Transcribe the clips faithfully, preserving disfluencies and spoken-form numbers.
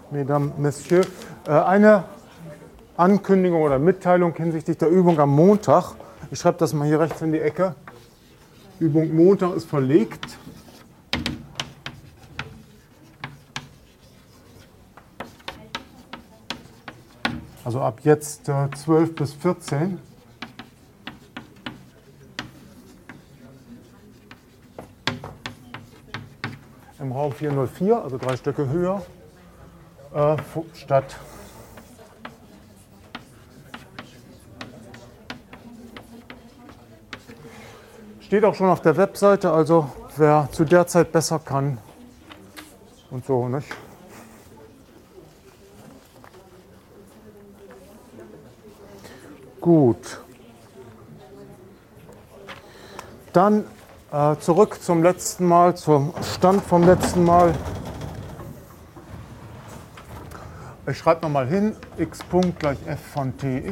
Mesdames, Messieurs, eine Ankündigung oder Mitteilung hinsichtlich der Übung am Montag. Ich schreibe das mal hier rechts in die Ecke. Übung Montag ist verlegt. Also ab jetzt äh, zwölf bis vierzehn. Im Raum vierhundertvier, also drei Stöcke höher, äh, statt steht auch schon auf der Webseite, also wer zu der Zeit besser kann und so, nicht? Gut. Dann äh, zurück zum letzten Mal, zum Stand vom letzten Mal. Ich schreibe nochmal hin, x Punkt gleich f von tx.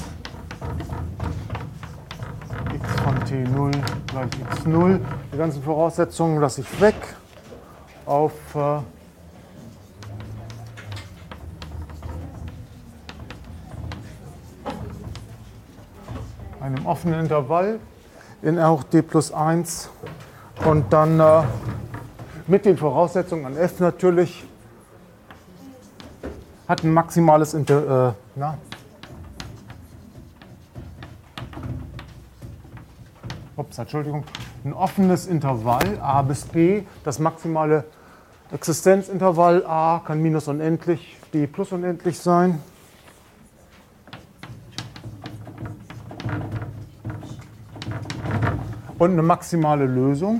X von t null gleich x null. Die ganzen Voraussetzungen lasse ich weg. Auf äh, einem offenen Intervall in r hoch d plus eins und dann äh, mit den Voraussetzungen an f natürlich hat ein maximales Inter äh, na? Ups, Entschuldigung, ein offenes Intervall a bis b, das maximale Existenzintervall a kann minus unendlich, b plus unendlich sein. Und eine maximale Lösung.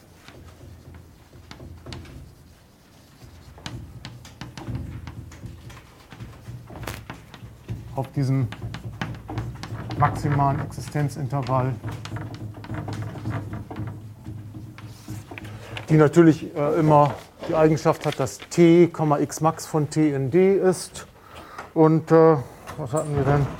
Auf diesem maximalen Existenzintervall, die natürlich äh, immer die Eigenschaft hat, dass t, x max von t in d ist. Und äh, was hatten wir denn?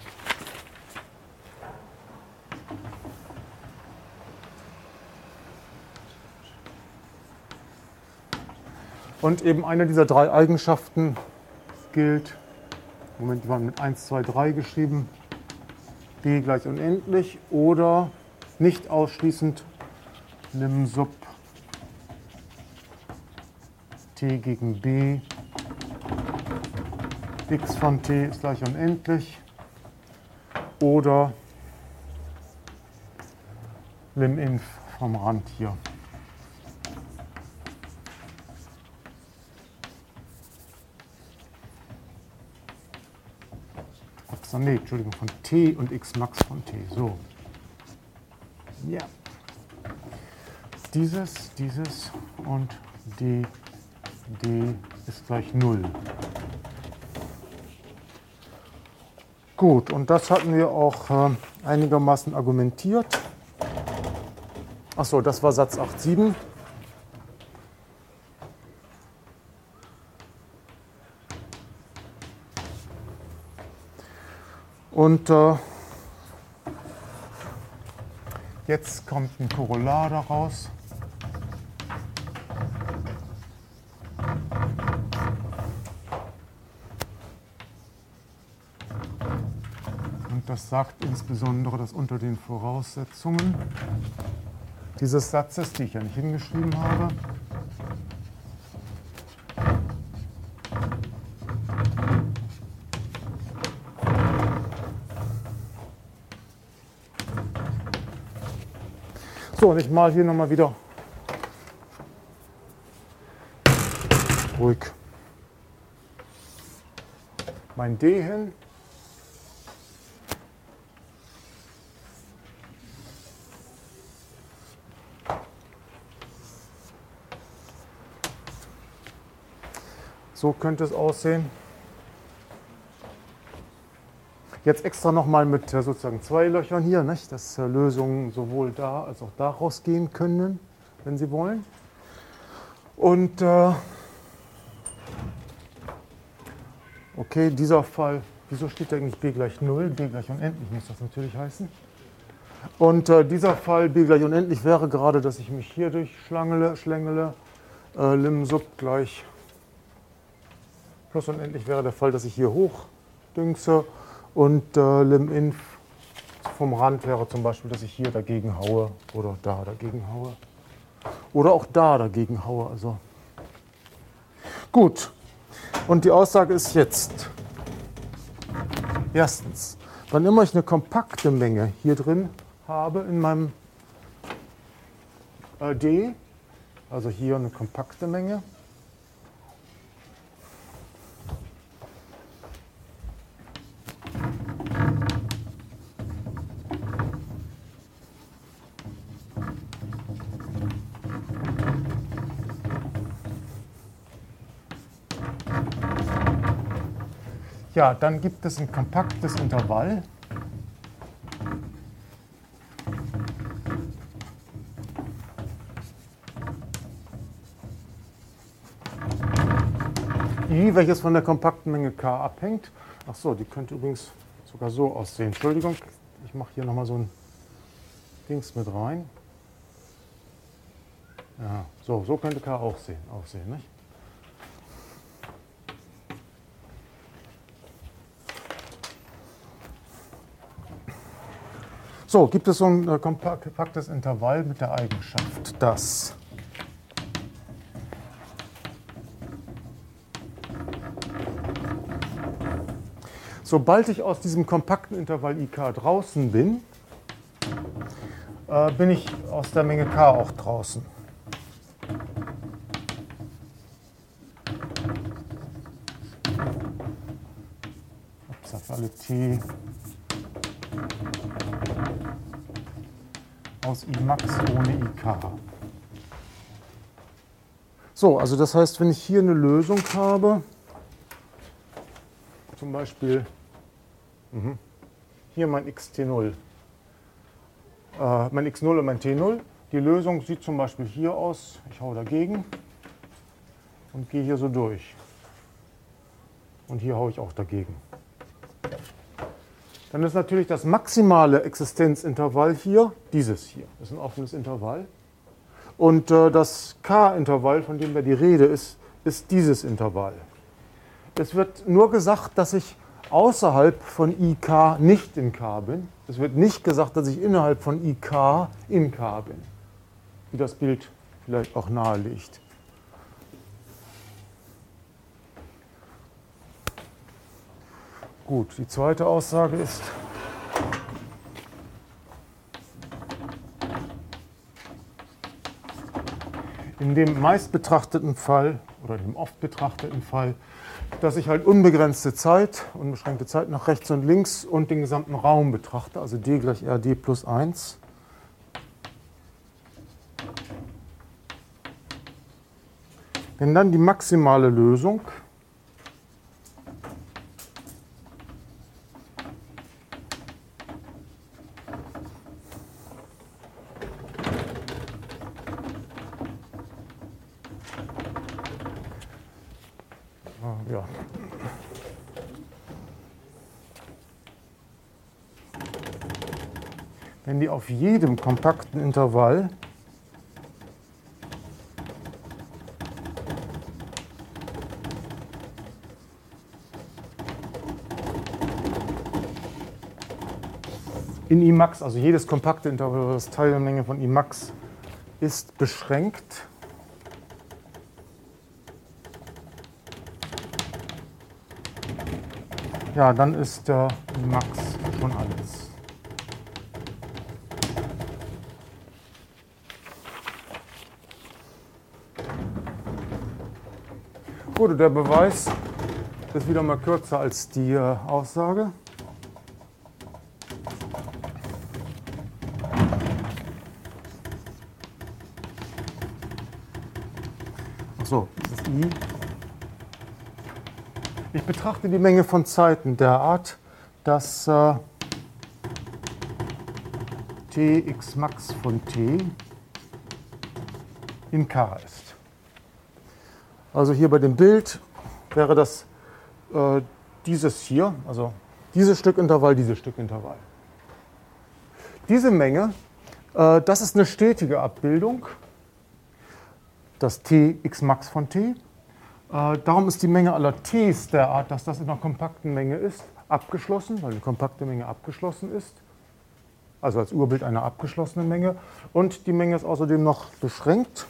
Und eben eine dieser drei Eigenschaften gilt, Moment, die waren mit eins, zwei, drei geschrieben, b gleich unendlich oder nicht ausschließend nimm sub t gegen b, x von t ist gleich unendlich oder lim inf vom Rand hier. Nee, Entschuldigung, von t und x max von t. So. Ja. Dieses, dieses und d, d ist gleich null. Gut, und das hatten wir auch äh, einigermaßen argumentiert. Achso, das war Satz acht Punkt sieben. Und äh, jetzt kommt ein Korollar daraus. Und das sagt insbesondere, dass unter den Voraussetzungen dieses Satzes, die ich ja nicht hingeschrieben habe, so, und ich mal hier nochmal wieder ruhig mein D hin. So könnte es aussehen. Jetzt extra nochmal mit sozusagen zwei Löchern hier, nicht? Dass Lösungen sowohl da als auch da rausgehen können, wenn Sie wollen. Und äh, okay, dieser Fall, wieso steht da eigentlich b gleich null? B gleich unendlich muss das natürlich heißen. Und äh, dieser Fall b gleich unendlich wäre gerade, dass ich mich hier durchschlängele, schlängele, äh, lim sub gleich Plus unendlich wäre der Fall, dass ich hier hochdüngse und äh, Lim-Inf vom Rand wäre zum Beispiel, dass ich hier dagegen haue oder da dagegen haue. Oder auch da dagegen haue. Also. Gut, und die Aussage ist jetzt, erstens, wann immer ich eine kompakte Menge hier drin habe in meinem äh, D, also hier eine kompakte Menge, ja, dann gibt es ein kompaktes Intervall. I, welches von der kompakten Menge K abhängt. Ach so, die könnte übrigens sogar so aussehen. Entschuldigung, ich mache hier nochmal so ein Dings mit rein. Ja, so, so könnte K auch sehen, aussehen, nicht? So, gibt es so ein äh, kompaktes Intervall mit der Eigenschaft, dass sobald ich aus diesem kompakten Intervall I K draußen bin, äh, bin ich aus der Menge K auch draußen. Ups, alle T aus I Max ohne I K. So, also das heißt, wenn ich hier eine Lösung habe, zum Beispiel mhm, hier mein X T null, äh, mein X null und mein T null, die Lösung sieht zum Beispiel hier aus, ich hau dagegen und gehe hier so durch. Und hier haue ich auch dagegen. Dann ist natürlich das maximale Existenzintervall hier dieses hier. Das ist ein offenes Intervall. Und äh, das K-Intervall, von dem da die Rede ist, ist dieses Intervall. Es wird nur gesagt, dass ich außerhalb von I K nicht in K bin. Es wird nicht gesagt, dass ich innerhalb von I K in K bin. Wie das Bild vielleicht auch nahelegt. Gut, die zweite Aussage ist, in dem meist betrachteten Fall oder dem oft betrachteten Fall, dass ich halt unbegrenzte Zeit, unbeschränkte Zeit nach rechts und links und den gesamten Raum betrachte, also d gleich R d plus eins. Wenn dann die maximale Lösung ja. Wenn die auf jedem kompakten Intervall in I Max, also jedes kompakte Intervall, das Teil der Menge von I Max ist beschränkt, ja, dann ist der I Max schon alles. Gut, der Beweis ist wieder mal kürzer als die äh, Aussage. Achso, das ist I. Ich betrachte die Menge von Zeiten derart, dass äh, t x max von t in K ist. Also hier bei dem Bild wäre das äh, dieses hier, also dieses Stückintervall, dieses Stückintervall. Diese Menge, äh, das ist eine stetige Abbildung, das t x max von t. Äh, darum ist die Menge aller T's derart, dass das in einer kompakten Menge ist, abgeschlossen, weil eine kompakte Menge abgeschlossen ist. Also als Urbild einer abgeschlossenen Menge. Und die Menge ist außerdem noch beschränkt,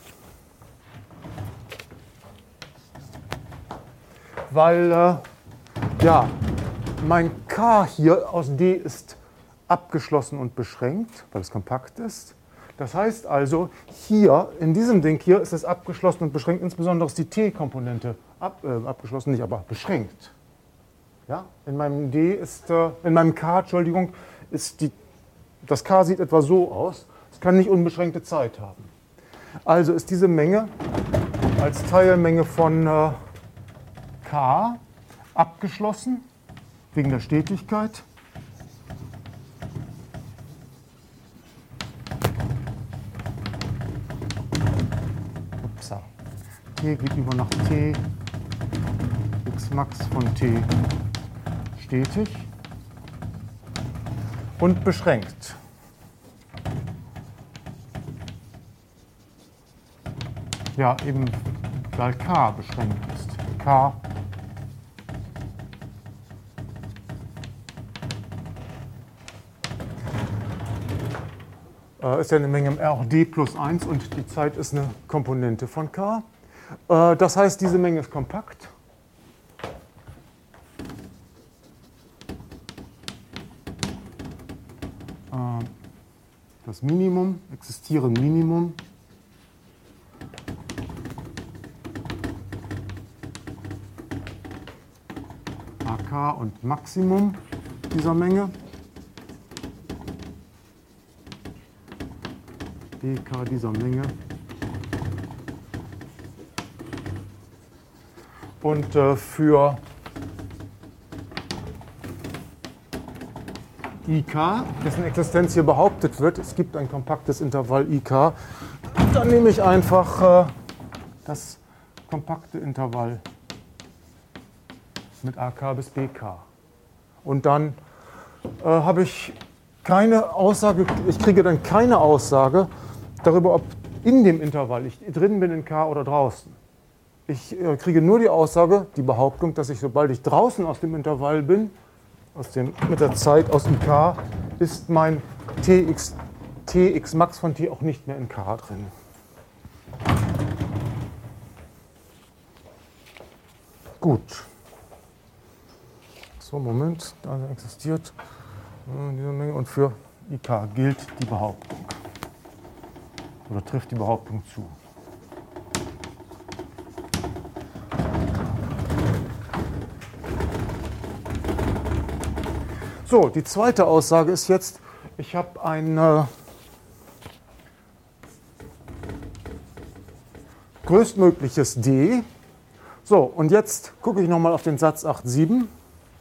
weil äh, ja, mein K hier aus D ist abgeschlossen und beschränkt, weil es kompakt ist. Das heißt also, hier, in diesem Ding hier, ist es abgeschlossen und beschränkt. Insbesondere ist die T-Komponente ab, äh, abgeschlossen, nicht, aber beschränkt. Ja? In meinem D ist, äh, in meinem K, Entschuldigung, ist die, das K sieht etwa so aus. Es kann nicht unbeschränkte Zeit haben. Also ist diese Menge als Teilmenge von äh, K abgeschlossen, wegen der Stetigkeit. Upsa. T geht über nach T, x max von T stetig und beschränkt. Ja, eben weil K beschränkt ist. K ist ja eine Menge im R auch D plus eins und die Zeit ist eine Komponente von K. Das heißt, diese Menge ist kompakt. Das Minimum, existieren Minimum. A K und Maximum dieser Menge. B K dieser Menge. Und äh, für I K, dessen Existenz hier behauptet wird, es gibt ein kompaktes Intervall I K, dann nehme ich einfach äh, das kompakte Intervall mit A K bis B K. Und dann äh, habe ich keine Aussage, ich kriege dann keine Aussage darüber, ob in dem Intervall ich drin bin in K oder draußen. Ich äh, kriege nur die Aussage, die Behauptung, dass ich, sobald ich draußen aus dem Intervall bin, aus dem, mit der Zeit aus dem K, ist mein Tx, Tx max von T auch nicht mehr in K drin. Gut. So, Moment, da existiert diese Menge und für I K gilt die Behauptung oder trifft die Behauptung zu. So, die zweite Aussage ist jetzt, ich habe ein äh, größtmögliches D. So, und jetzt gucke ich nochmal auf den Satz acht Punkt sieben.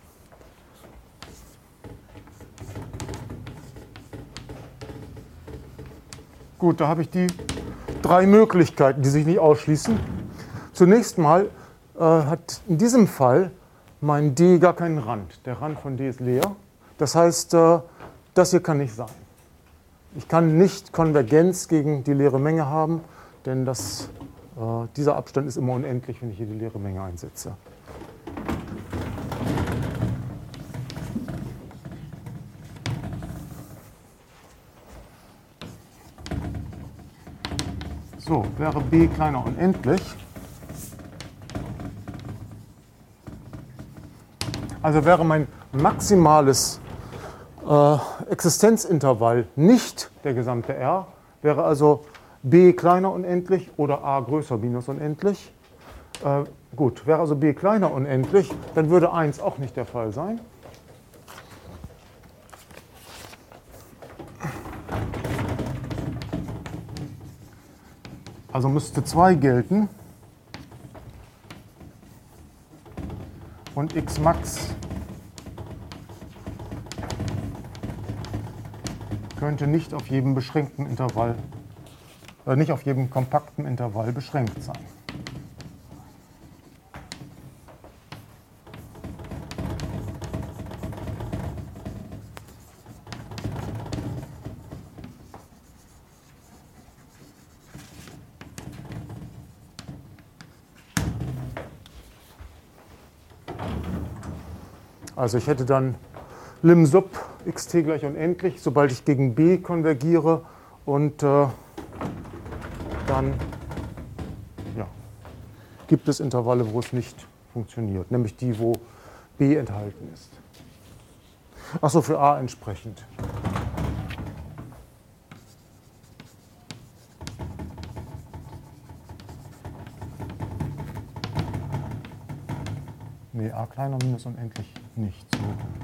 Gut, da habe ich die drei Möglichkeiten, die sich nicht ausschließen. Zunächst mal äh, hat in diesem Fall mein D gar keinen Rand. Der Rand von D ist leer. Das heißt, äh, das hier kann nicht sein. Ich kann nicht Konvergenz gegen die leere Menge haben, denn das, äh, dieser Abstand ist immer unendlich, wenn ich hier die leere Menge einsetze. So, wäre B kleiner unendlich. Also wäre mein maximales äh, Existenzintervall nicht der gesamte R, wäre also B kleiner unendlich oder A größer minus unendlich. Äh, gut, wäre also B kleiner unendlich, dann würde eins auch nicht der Fall sein. Also müsste zwei gelten und x max könnte nicht auf jedem beschränkten Intervall, äh, nicht auf jedem kompakten Intervall beschränkt sein. Also ich hätte dann lim sub xt gleich unendlich, sobald ich gegen b konvergiere und äh, dann ja, gibt es Intervalle, wo es nicht funktioniert, nämlich die, wo b enthalten ist. Achso, für a entsprechend. Nee, a kleiner minus unendlich nicht. So.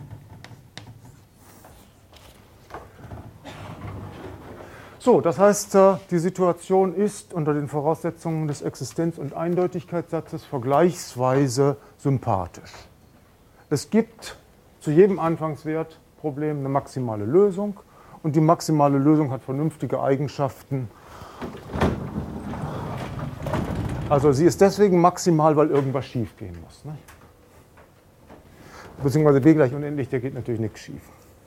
So, das heißt, die Situation ist unter den Voraussetzungen des Existenz- und Eindeutigkeitssatzes vergleichsweise sympathisch. Es gibt zu jedem Anfangswertproblem eine maximale Lösung und die maximale Lösung hat vernünftige Eigenschaften. Also sie ist deswegen maximal, weil irgendwas schief gehen muss. Ne? Beziehungsweise b gleich unendlich, da geht natürlich nichts schief.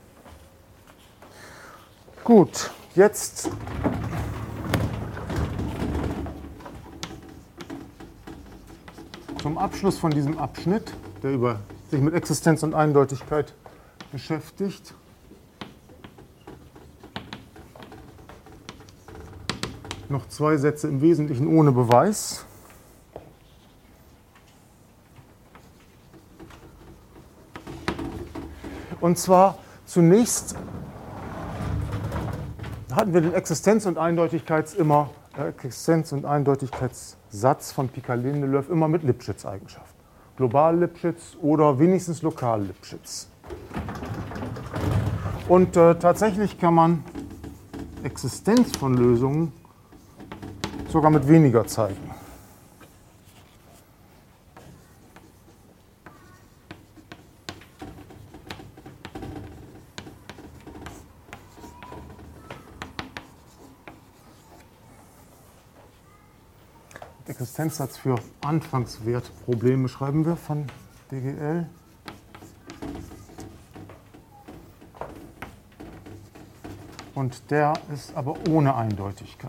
Gut, jetzt zum Abschluss von diesem Abschnitt, der über, sich mit Existenz und Eindeutigkeit beschäftigt. Noch zwei Sätze im Wesentlichen ohne Beweis. Und zwar zunächst hatten wir den Existenz- und Eindeutigkeits immer, äh, Existenz- und Eindeutigkeitssatz von Picard-Lindelöw immer mit Lipschitz-Eigenschaften. Global-Lipschitz oder wenigstens Lokal-Lipschitz. Und äh, tatsächlich kann man Existenz von Lösungen sogar mit weniger zeigen. Existenzsatz für Anfangswertprobleme schreiben wir von D G L. Und der ist aber ohne Eindeutigkeit.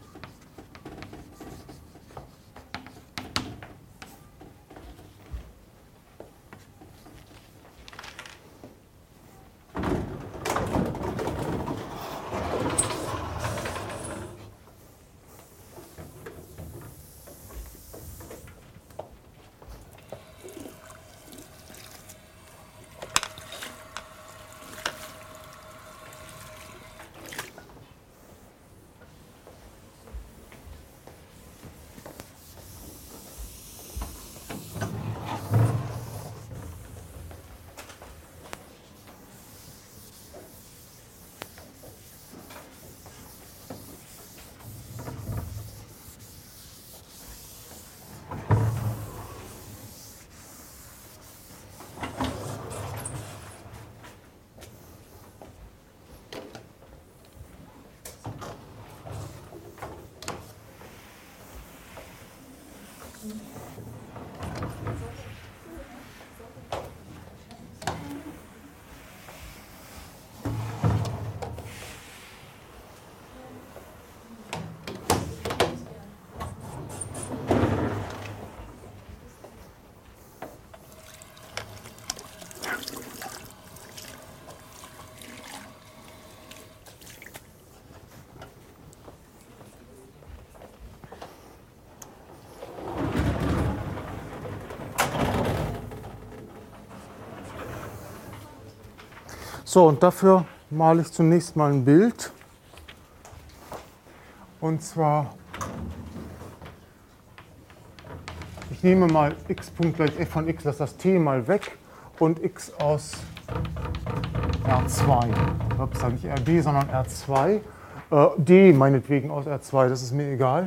So, und dafür male ich zunächst mal ein Bild. Und zwar, ich nehme mal x Punkt gleich f von x, lasse das t mal weg und x aus R zwei. Ups, sage nicht R D, sondern R zwei. Äh, D meinetwegen aus R zwei, das ist mir egal.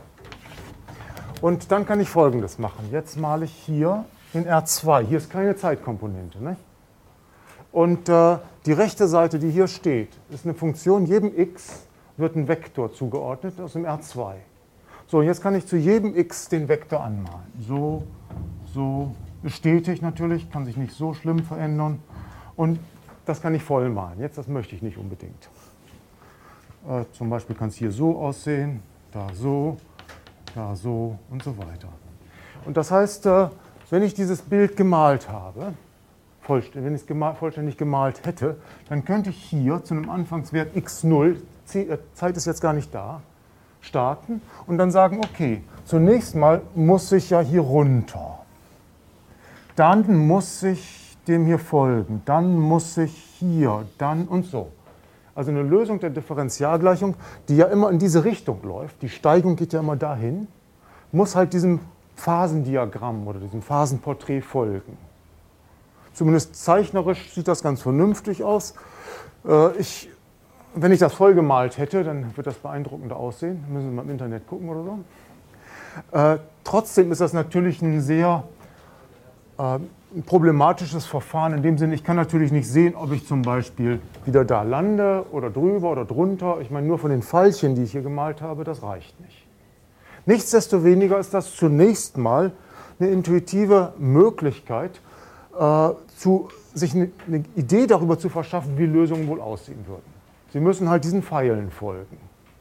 Und dann kann ich Folgendes machen. Jetzt male ich hier in R zwei. Hier ist keine Zeitkomponente, ne? Und äh, die rechte Seite, die hier steht, ist eine Funktion. Jedem x wird ein Vektor zugeordnet aus dem R zwei. So, und jetzt kann ich zu jedem x den Vektor anmalen. So, so, stetig natürlich, kann sich nicht so schlimm verändern. Und das kann ich voll malen. Jetzt, das möchte ich nicht unbedingt. Äh, zum Beispiel kann es hier so aussehen, da so, da so und so weiter. Und das heißt, äh, wenn ich dieses Bild gemalt habe, vollständig, wenn ich es gemalt, vollständig gemalt hätte, dann könnte ich hier zu einem Anfangswert x null, Zeit ist jetzt gar nicht da, starten und dann sagen, okay, zunächst mal muss ich ja hier runter. Dann muss ich dem hier folgen, dann muss ich hier, dann und so. Also eine Lösung der Differentialgleichung, die ja immer in diese Richtung läuft, die Steigung geht ja immer dahin, muss halt diesem Phasendiagramm oder diesem Phasenporträt folgen. Zumindest zeichnerisch sieht das ganz vernünftig aus. Ich, wenn ich das vollgemalt hätte, dann wird das beeindruckender aussehen. Müssen Sie mal im Internet gucken oder so. Äh, trotzdem ist das natürlich ein sehr äh, ein problematisches Verfahren in dem Sinne, ich kann natürlich nicht sehen, ob ich zum Beispiel wieder da lande oder drüber oder drunter. Ich meine, nur von den Pfeilchen, die ich hier gemalt habe, das reicht nicht. Nichtsdestoweniger ist das zunächst mal eine intuitive Möglichkeit, äh, zu, sich eine, eine Idee darüber zu verschaffen, wie Lösungen wohl aussehen würden. Sie müssen halt diesen Pfeilen folgen.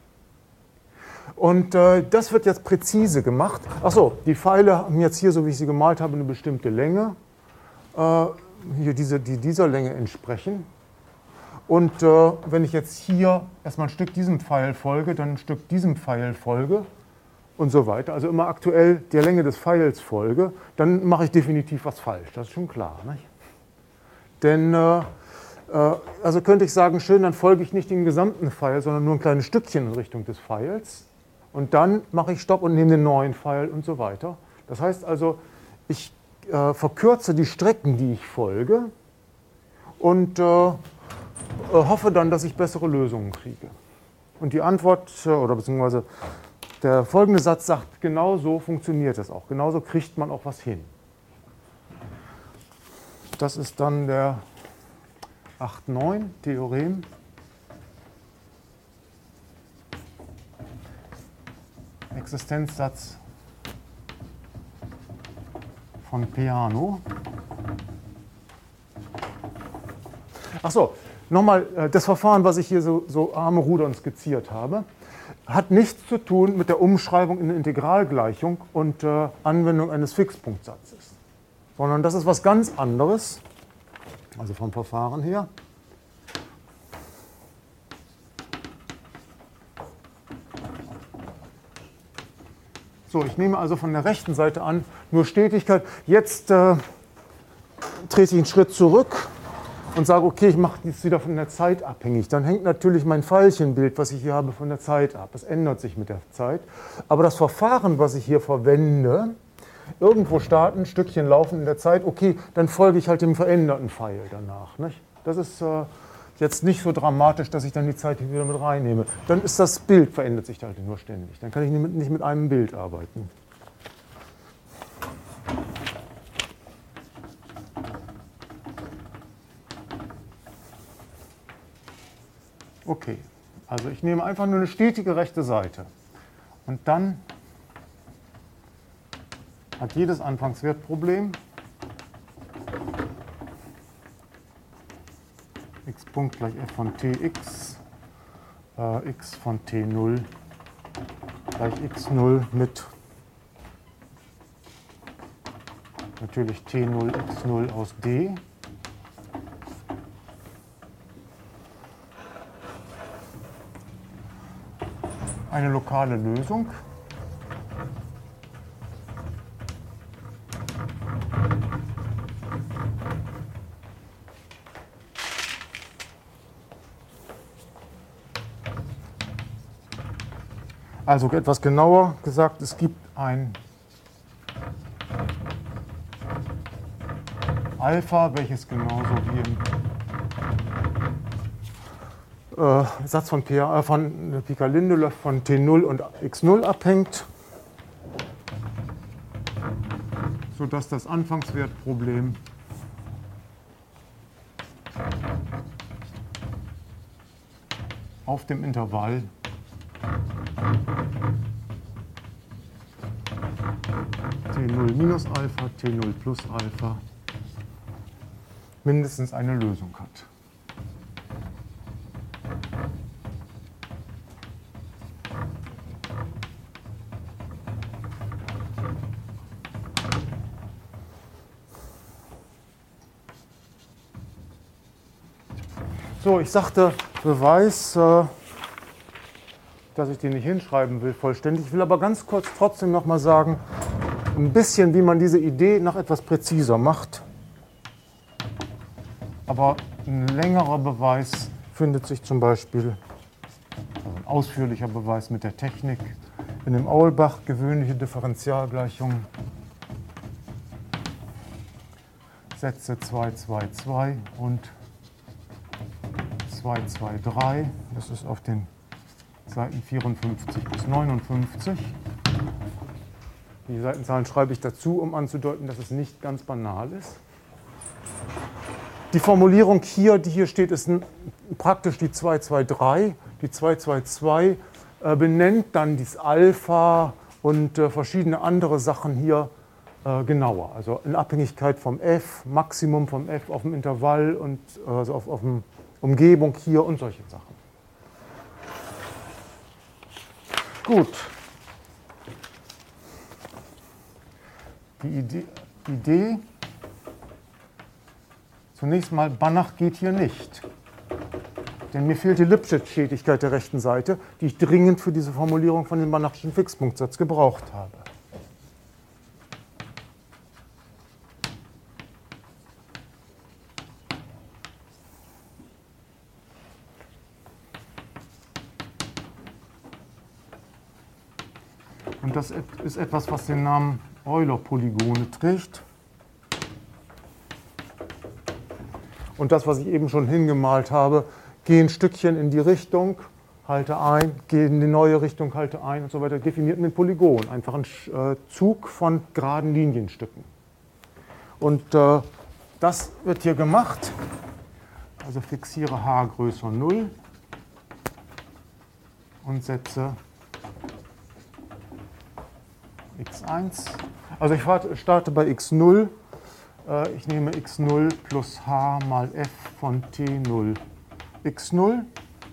Und äh, das wird jetzt präzise gemacht. Achso, die Pfeile haben jetzt hier, so wie ich sie gemalt habe, eine bestimmte Länge. Äh, hier diese, die dieser Länge entsprechen. Und äh, wenn ich jetzt hier erstmal ein Stück diesem Pfeil folge, dann ein Stück diesem Pfeil folge und so weiter, also immer aktuell der Länge des Pfeils folge, dann mache ich definitiv was falsch, das ist schon klar. Nicht? Denn, äh, äh, also könnte ich sagen, schön, dann folge ich nicht den gesamten Pfeil, sondern nur ein kleines Stückchen in Richtung des Pfeils. Und dann mache ich Stopp und nehme den neuen Pfeil und so weiter. Das heißt also, ich äh, verkürze die Strecken, die ich folge und äh, äh, hoffe dann, dass ich bessere Lösungen kriege. Und die Antwort, äh, oder beziehungsweise der folgende Satz sagt, genau so funktioniert es auch. Genauso kriegt man auch was hin. Das ist dann der acht neun Theorem. Existenzsatz von Peano. Achso, nochmal, das Verfahren, was ich hier so, so arme Rudern skizziert habe, hat nichts zu tun mit der Umschreibung in eine Integralgleichung und äh, Anwendung eines Fixpunktsatzes, sondern das ist was ganz anderes, also vom Verfahren her. So, ich nehme also von der rechten Seite an nur Stetigkeit. Jetzt äh, trete ich einen Schritt zurück und sage, okay, ich mache jetzt wieder von der Zeit abhängig. Dann hängt natürlich mein Pfeilchenbild, was ich hier habe, von der Zeit ab. Das ändert sich mit der Zeit. Aber das Verfahren, was ich hier verwende, irgendwo starten, ein Stückchen laufen in der Zeit, okay, dann folge ich halt dem veränderten Pfeil danach. Nicht? Das ist äh, jetzt nicht so dramatisch, dass ich dann die Zeit hier wieder mit reinnehme. Dann ist das Bild, verändert sich halt nur ständig. Dann kann ich nicht mit, nicht mit einem Bild arbeiten. Okay, also ich nehme einfach nur eine stetige rechte Seite. Und dann hat jedes Anfangswertproblem x Punkt gleich f von tx, äh, x von t null gleich x null mit natürlich t null x null aus d. Eine lokale Lösung. Also etwas genauer gesagt, es gibt ein Alpha, welches genauso wie im äh, Satz von, P, äh, von Picard-Lindelöf von T null und x null abhängt, sodass das Anfangswertproblem auf dem Intervall T null minus Alpha, T null plus Alpha mindestens eine Lösung hat. So, ich sagte Beweis, äh, dass ich den nicht hinschreiben will vollständig. Ich will aber ganz kurz trotzdem noch mal sagen, ein bisschen, wie man diese Idee noch etwas präziser macht. Aber ein längerer Beweis findet sich zum Beispiel, also ein ausführlicher Beweis mit der Technik, in dem Aulbach gewöhnliche Differentialgleichung, Sätze zwei, zwei, zwei und zwei, zwei, drei. Das ist auf den Seiten vierundfünfzig bis neunundfünfzig. Die Seitenzahlen schreibe ich dazu, um anzudeuten, dass es nicht ganz banal ist. Die Formulierung hier, die hier steht, ist praktisch die zwei, zwei, drei. Die zwei, zwei, zwei äh, benennt dann das Alpha und äh, verschiedene andere Sachen hier äh, genauer. Also in Abhängigkeit vom f, Maximum vom f auf dem Intervall und äh, also auf, auf dem Umgebung hier und solche Sachen. Gut. Die Idee, Idee, zunächst mal, Banach geht hier nicht. Denn mir fehlt die Lipschitz-Stetigkeit der rechten Seite, die ich dringend für diese Formulierung von dem Banachschen Fixpunktsatz gebraucht habe. Und das ist etwas, was den Namen Euler-Polygone trägt. Und das, was ich eben schon hingemalt habe, gehe ein Stückchen in die Richtung, halte ein, gehe in die neue Richtung, halte ein und so weiter, definiert mit Polygon. Einfach ein äh, Zug von geraden Linienstücken. Und äh, das wird hier gemacht. Also fixiere h größer null und setze x eins. Also ich starte bei x null. Ich nehme x null plus h mal f von t null x null.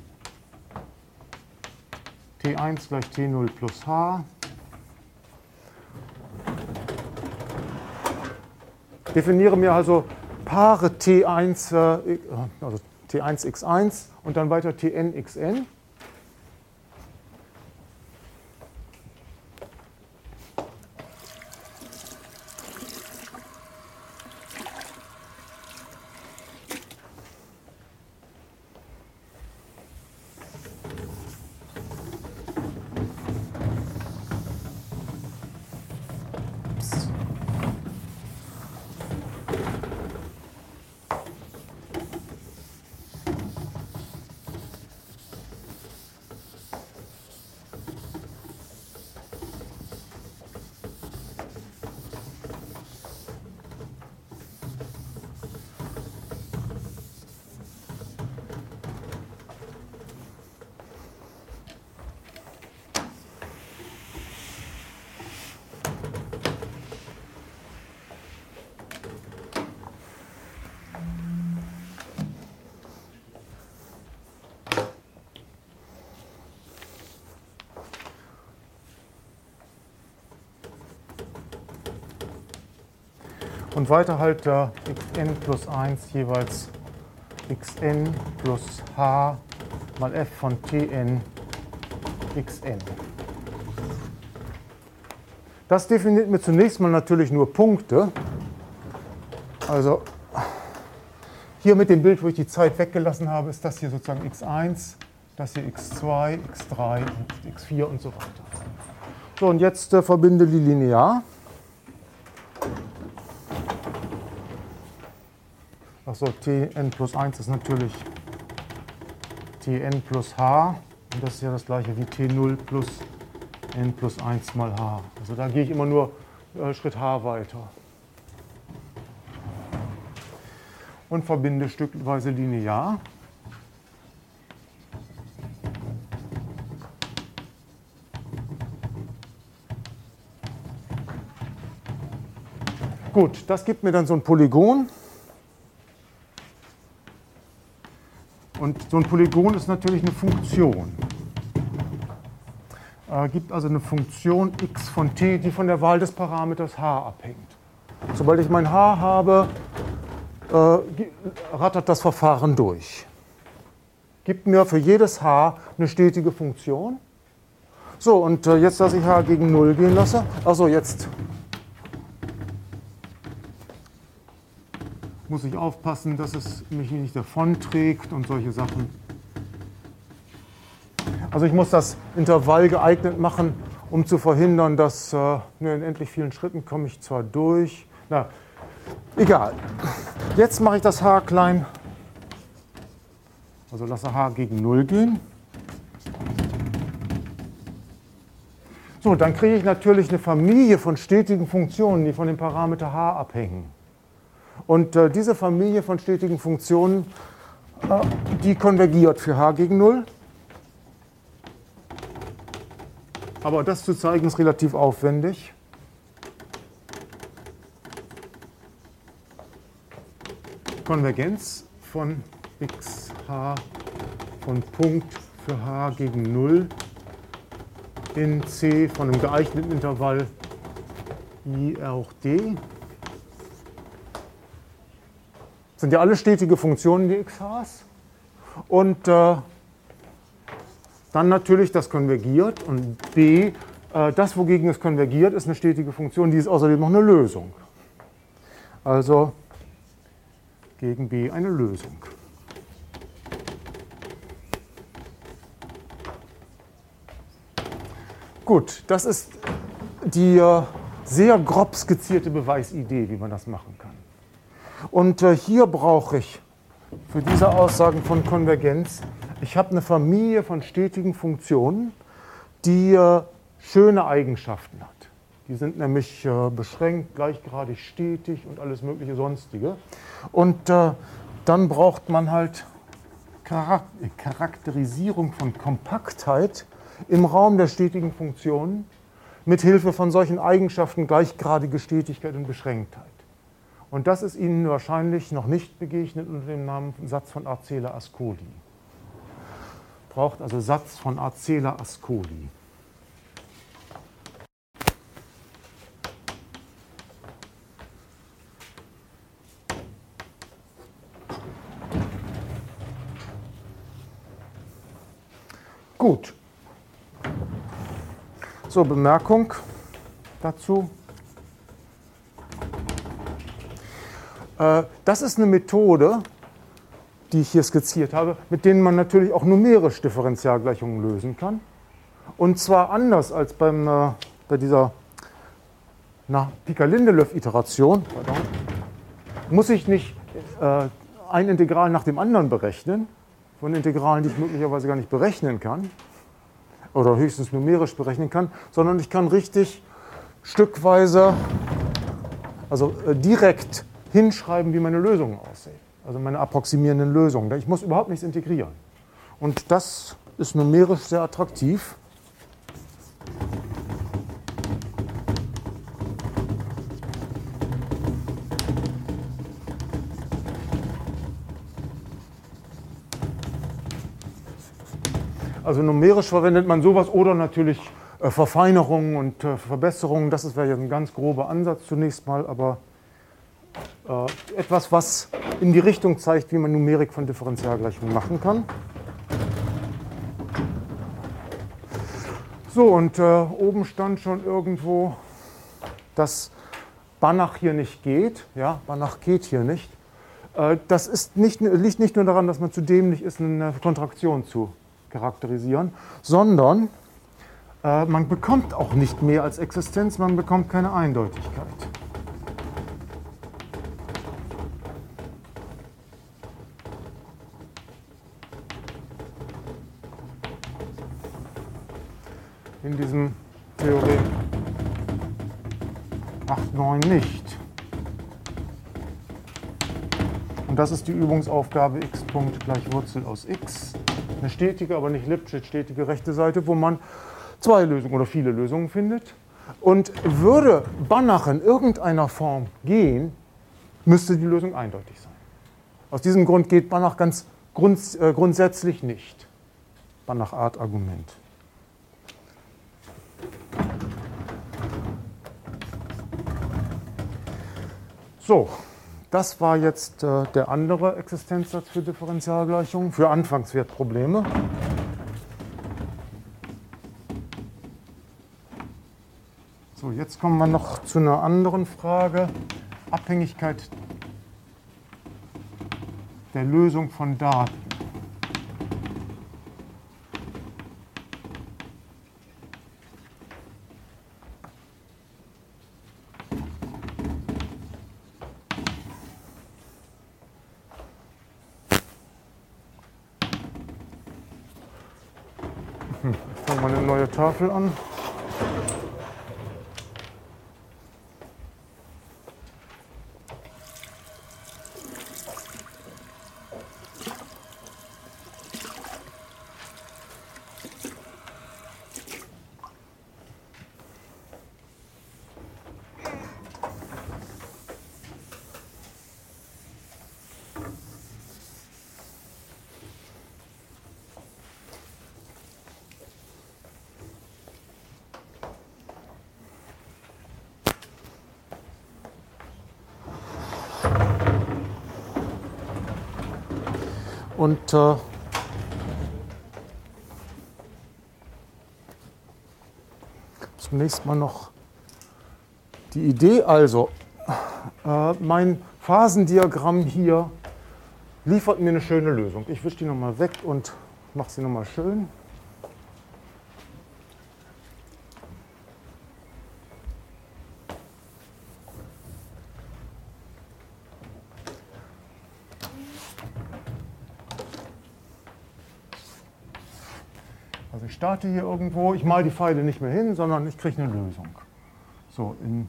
t eins gleich t null plus h. Definiere mir also Paare t eins, also t eins x eins und dann weiter tn xn. Und weiter halt der xn plus eins jeweils xn plus h mal f von tn xn. Das definiert mir zunächst mal natürlich nur Punkte. Also hier mit dem Bild, wo ich die Zeit weggelassen habe, ist das hier sozusagen x eins, das hier x zwei, x drei und x vier und so weiter. So, und jetzt äh, verbinde die linear. Achso, tn plus eins ist natürlich tn plus h. Und das ist ja das gleiche wie t null plus n plus eins mal h. Also da gehe ich immer nur äh, Schritt h weiter. Und verbinde stückweise linear. Gut, das gibt mir dann so ein Polygon. Und so ein Polygon ist natürlich eine Funktion. Äh, gibt also eine Funktion x von t, die von der Wahl des Parameters h abhängt. Sobald ich mein h habe, äh, rattert das Verfahren durch. gibt mir für jedes h eine stetige Funktion. So, und äh, jetzt, dass ich h gegen null gehen lasse. Also jetzt muss ich aufpassen, dass es mich nicht davonträgt und solche Sachen. Also ich muss das Intervall geeignet machen, um zu verhindern, dass äh, nur in endlich vielen Schritten komme ich zwar durch. Na, egal. Jetzt mache ich das h klein. Also lasse h gegen null gehen. So, dann kriege ich natürlich eine Familie von stetigen Funktionen, die von dem Parameter h abhängen. Und äh, diese Familie von stetigen Funktionen, äh, die konvergiert für h gegen null. Aber das zu zeigen ist relativ aufwendig. Konvergenz von xh von Punkt für h gegen null in C von einem geeigneten Intervall I auch d. Das sind ja alle stetige Funktionen, die xhs. Und äh, dann natürlich das konvergiert. Und b, äh, das, wogegen es konvergiert, ist eine stetige Funktion, die ist außerdem noch eine Lösung. Also gegen b eine Lösung. Gut, das ist die äh, sehr grob skizzierte Beweisidee, wie man das machen kann. Und äh, hier brauche ich für diese Aussagen von Konvergenz, ich habe eine Familie von stetigen Funktionen, die äh, schöne Eigenschaften hat. Die sind nämlich äh, beschränkt, gleichgradig stetig und alles mögliche sonstige. Und äh, dann braucht man halt Charakterisierung von Kompaktheit im Raum der stetigen Funktionen mit Hilfe von solchen Eigenschaften gleichgradige Stetigkeit und Beschränktheit. Und das ist Ihnen wahrscheinlich noch nicht begegnet unter dem Namen Satz von Arcela-Ascoli. Braucht also Satz von Arcela-Ascoli. Gut. So, Bemerkung dazu. Das ist eine Methode, die ich hier skizziert habe, mit denen man natürlich auch numerisch Differentialgleichungen lösen kann. Und zwar anders als beim, äh, bei dieser Picard-Lindelöf-Iteration. Muss ich nicht äh, ein Integral nach dem anderen berechnen, von Integralen, die ich möglicherweise gar nicht berechnen kann oder höchstens numerisch berechnen kann, sondern ich kann richtig stückweise, also äh, direkt hinschreiben, wie meine Lösungen aussehen, also meine approximierenden Lösungen. Ich muss überhaupt nichts integrieren. Und das ist numerisch sehr attraktiv. Also numerisch verwendet man sowas oder natürlich äh, Verfeinerungen und äh, Verbesserungen. Das wäre jetzt ein ganz grober Ansatz zunächst mal, aber etwas, was in die Richtung zeigt, wie man Numerik von Differentialgleichungen machen kann. So, und äh, oben stand schon irgendwo, dass Banach hier nicht geht. Ja, Banach geht hier nicht. Äh, das ist nicht, liegt nicht nur daran, dass man zu dämlich ist, eine Kontraktion zu charakterisieren, sondern äh, man bekommt auch nicht mehr als Existenz, man bekommt keine Eindeutigkeit. In diesem Theorem acht neun nicht. Und das ist die Übungsaufgabe x Punkt gleich Wurzel aus x. Eine stetige, aber nicht Lipschitz stetige rechte Seite, wo man zwei Lösungen oder viele Lösungen findet. Und würde Banach in irgendeiner Form gehen, müsste die Lösung eindeutig sein. Aus diesem Grund geht Banach ganz grunds äh, grundsätzlich nicht. Banach-Art-Argument. So, Das war jetzt äh, der andere Existenzsatz für Differentialgleichungen, für Anfangswertprobleme. So, jetzt kommen wir noch zu einer anderen Frage. Abhängigkeit der Lösung von Daten. Ich fange mal eine neue Tafel an. Und äh, zunächst mal noch die Idee, also äh, mein Phasendiagramm hier liefert mir eine schöne Lösung. Ich wische die nochmal weg und mache sie nochmal schön. Also ich starte hier irgendwo, ich male die Pfeile nicht mehr hin, sondern ich kriege eine Lösung. So, in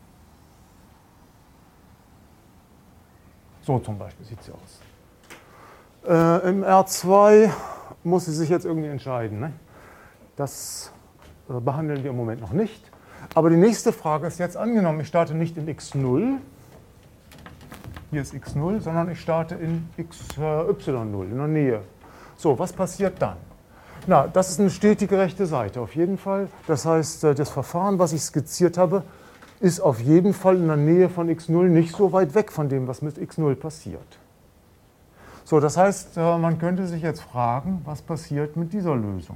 so zum Beispiel sieht sie aus. Äh, Im R zwei muss sie sich jetzt irgendwie entscheiden. Ne? Das äh, behandeln wir im Moment noch nicht. Aber die nächste Frage ist jetzt angenommen, ich starte nicht in x null, hier ist x null, sondern ich starte in x, äh, y null, in der Nähe. So, was passiert dann? Na, das ist eine stetige rechte Seite, auf jeden Fall. Das heißt, das Verfahren, was ich skizziert habe, ist auf jeden Fall in der Nähe von x null nicht so weit weg von dem, was mit x null passiert. So, das heißt, man könnte sich jetzt fragen, was passiert mit dieser Lösung?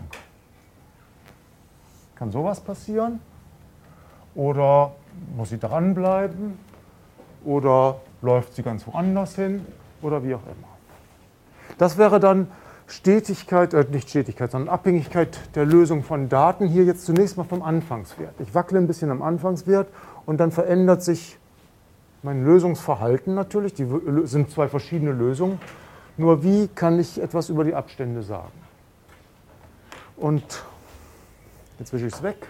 Kann sowas passieren? Oder muss sie dranbleiben? Oder läuft sie ganz woanders hin? Oder wie auch immer. Das wäre dann Stetigkeit, äh, nicht Stetigkeit, sondern Abhängigkeit der Lösung von Daten hier jetzt zunächst mal vom Anfangswert. Ich wackle ein bisschen am Anfangswert und dann verändert sich mein Lösungsverhalten natürlich. Die sind zwei verschiedene Lösungen. Nur wie kann ich etwas über die Abstände sagen? Und jetzt wische ich es weg.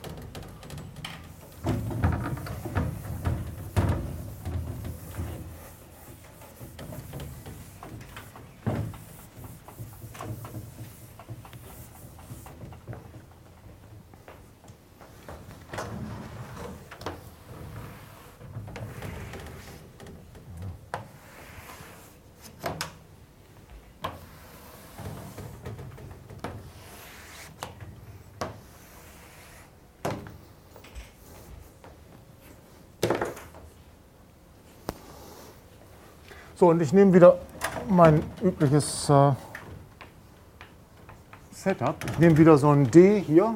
So, und ich nehme wieder mein übliches äh, Setup. Ich nehme wieder so ein D hier.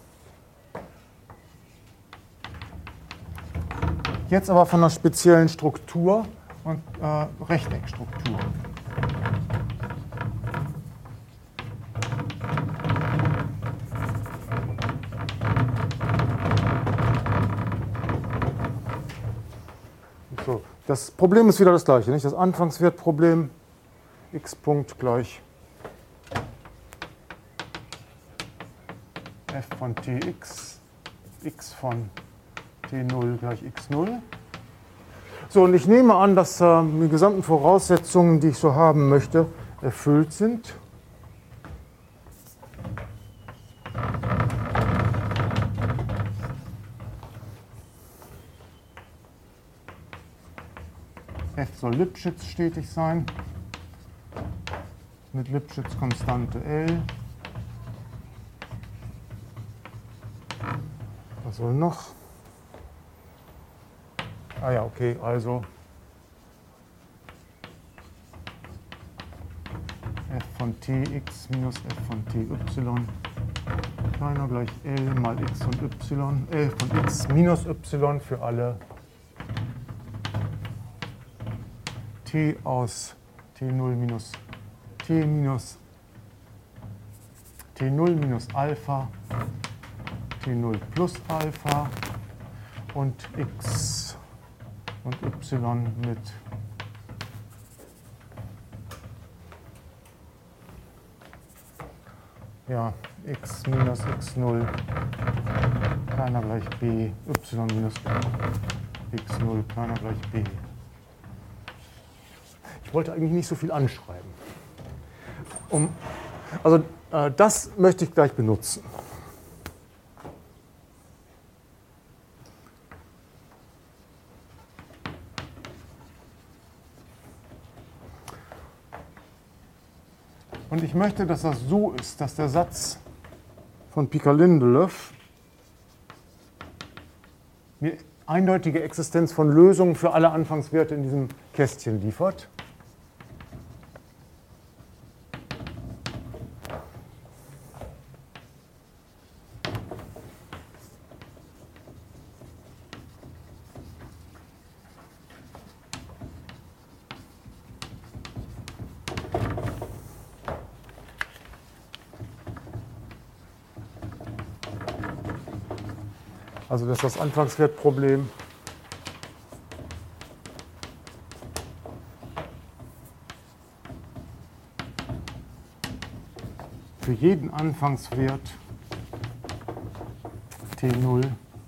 Jetzt aber von einer speziellen Struktur und äh, Rechteckstruktur. So. Das Problem ist wieder das gleiche, nicht? Das Anfangswertproblem x Punkt gleich f von tx, x von t null gleich x null. So, und ich nehme an, dass äh, die gesamten Voraussetzungen, die ich so haben möchte, erfüllt sind. F soll Lipschitz stetig sein, mit Lipschitz-Konstante L. Was soll noch? Ah ja, okay, also von Tx minus f von Ty kleiner gleich L mal x von y, L von x minus y für alle t aus T null minus T minus T null minus Alpha, T null plus Alpha und x und y mit ja, x minus x null kleiner gleich b, y minus x null kleiner gleich b. Ich wollte eigentlich nicht so viel anschreiben. Um, also äh, das möchte ich gleich benutzen. Und ich möchte, dass das so ist, dass der Satz von Picard-Lindelöf mir eindeutige Existenz von Lösungen für alle Anfangswerte in diesem Kästchen liefert. Also das ist das Anfangswertproblem. Für jeden Anfangswert T null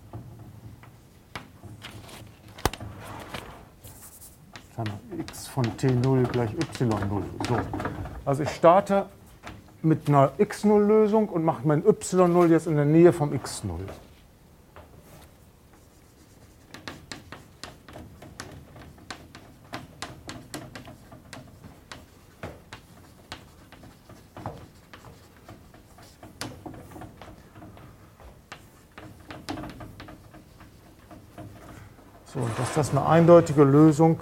x von T null gleich y null. So. Also ich starte mit einer x null Lösung und mache mein y null jetzt in der Nähe vom x null. So, und dass das eine eindeutige Lösung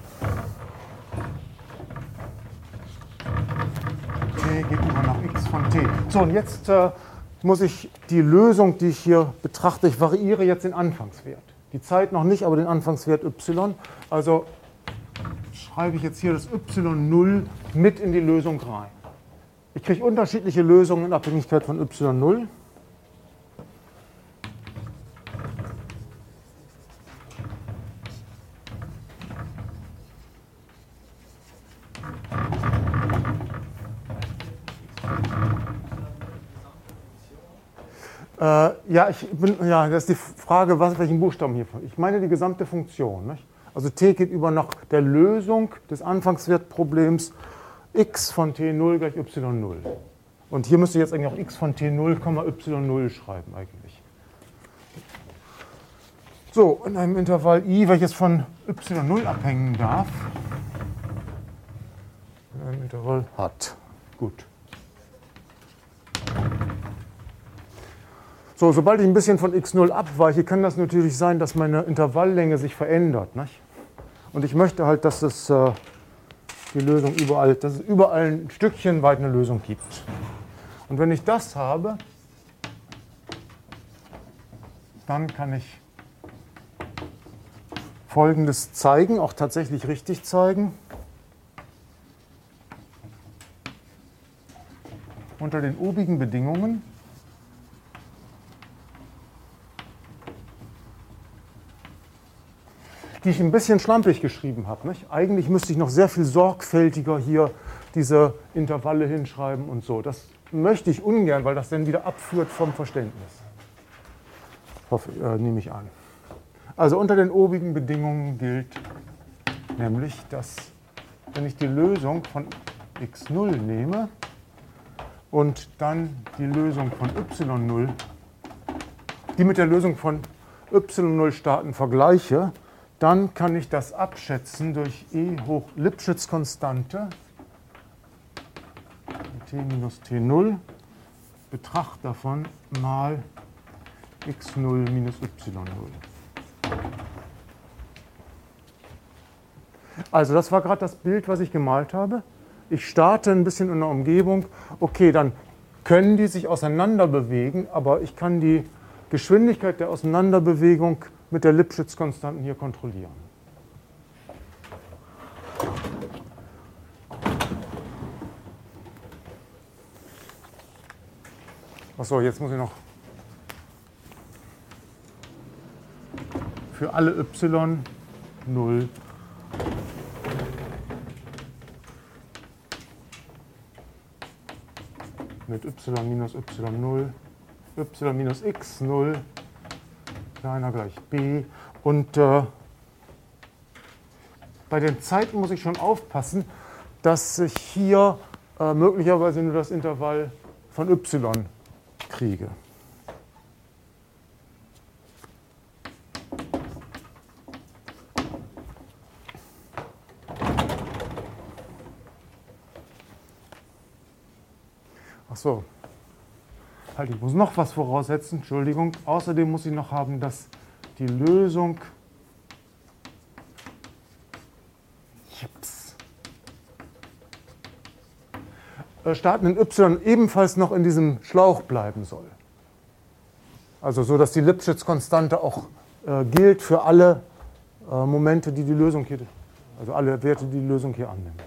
t geht immer nach x von t. So, und jetzt äh, muss ich die Lösung, die ich hier betrachte, ich variiere jetzt den Anfangswert. Die Zeit noch nicht, aber den Anfangswert y. Also schreibe ich jetzt hier das y null mit in die Lösung rein. Ich kriege unterschiedliche Lösungen in Abhängigkeit von y null. Äh, ja, ich bin, ja, das ist die Frage, was, welchen Buchstaben hier. Ich meine die gesamte Funktion. Nicht? Also t geht über nach der Lösung des Anfangswertproblems x von T null gleich y null. Und hier müsste ich jetzt eigentlich auch x von T null, y null schreiben eigentlich. So, in einem Intervall i, welches von y null abhängen darf, in einem Intervall hat. Gut. So, sobald ich ein bisschen von x null abweiche, kann das natürlich sein, dass meine Intervalllänge sich verändert. Nicht? Und ich möchte halt, dass es äh, die Lösung überall, dass es überall ein Stückchen weit eine Lösung gibt. Und wenn ich das habe, dann kann ich Folgendes zeigen, auch tatsächlich richtig zeigen. Unter den obigen Bedingungen die ich ein bisschen schlampig geschrieben habe. Nicht? Eigentlich müsste ich noch sehr viel sorgfältiger hier diese Intervalle hinschreiben und so. Das möchte ich ungern, weil das dann wieder abführt vom Verständnis. Hoffe, äh, nehme ich an. Also unter den obigen Bedingungen gilt nämlich, dass wenn ich die Lösung von x null nehme und dann die Lösung von y null, die mit der Lösung von y null starten, vergleiche, dann kann ich das abschätzen durch E hoch Lipschitz-Konstante, t minus t null, Betracht davon mal x null minus y null. Also das war gerade das Bild, was ich gemalt habe. ich starte ein bisschen in der Umgebung, okay, dann können die sich auseinander bewegen, aber ich kann die Geschwindigkeit der Auseinanderbewegung mit der Lipschitz-Konstanten hier kontrollieren. Achso, jetzt muss ich noch für alle y null mit y minus y null, y minus x null kleiner gleich b. Und äh, bei den Zeiten muss ich schon aufpassen, dass ich hier äh, möglicherweise nur das Intervall von y kriege. Ach so, halt, ich muss noch was voraussetzen, Entschuldigung. Außerdem muss ich noch haben, dass die Lösung startenden y ebenfalls noch in diesem Schlauch bleiben soll. Also so, dass die Lipschitz-Konstante auch äh, gilt für alle äh, Momente, die die Lösung hier, also alle Werte, die die Lösung hier annimmt.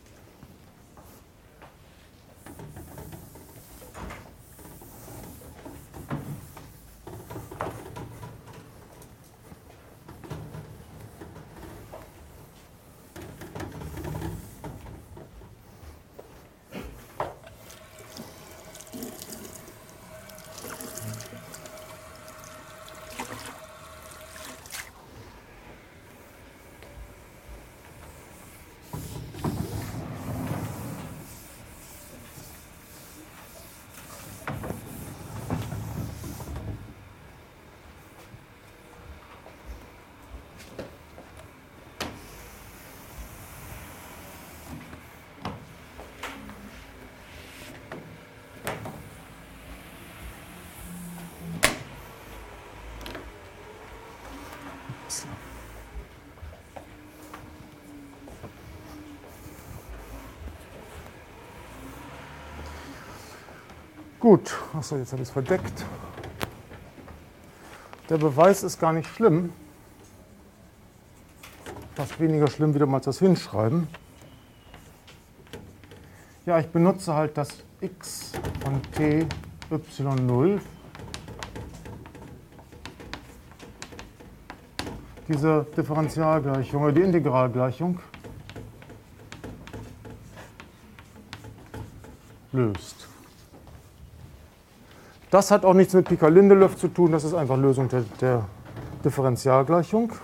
Gut, achso, jetzt habe ich es verdeckt. Der Beweis ist gar nicht schlimm. Fast weniger schlimm wieder mal das Hinschreiben. Ja, ich benutze halt das x von t y null. Diese Differentialgleichung oder die Integralgleichung löst. Das hat auch nichts mit Picard-Lindelöf zu tun, das ist einfach Lösung der, der Differentialgleichung.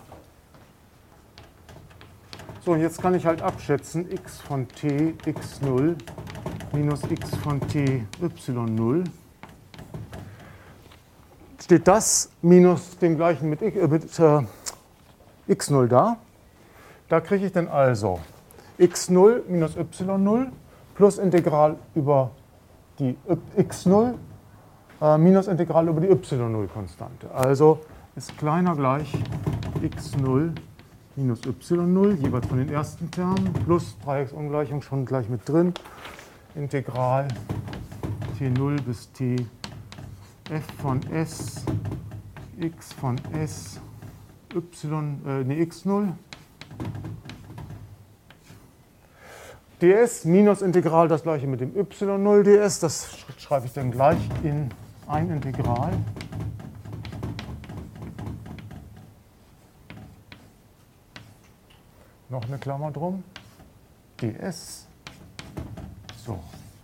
So, und jetzt kann ich halt abschätzen, x von t x null minus x von t y null. Steht das minus dem gleichen mit, äh, mit äh, x null da. Da kriege ich dann also x null minus y null plus Integral über die x null äh, minus Integral über die y null-Konstante. Also ist kleiner gleich x null minus y null, jeweils von den ersten Termen, plus Dreiecksungleichung schon gleich mit drin. Integral t null bis t f von s, x von s, y, äh, nee, x null, ds minus Integral das gleiche mit dem y null ds, das schreibe ich dann gleich in ein Integral. Noch eine Klammer drum, ds. So.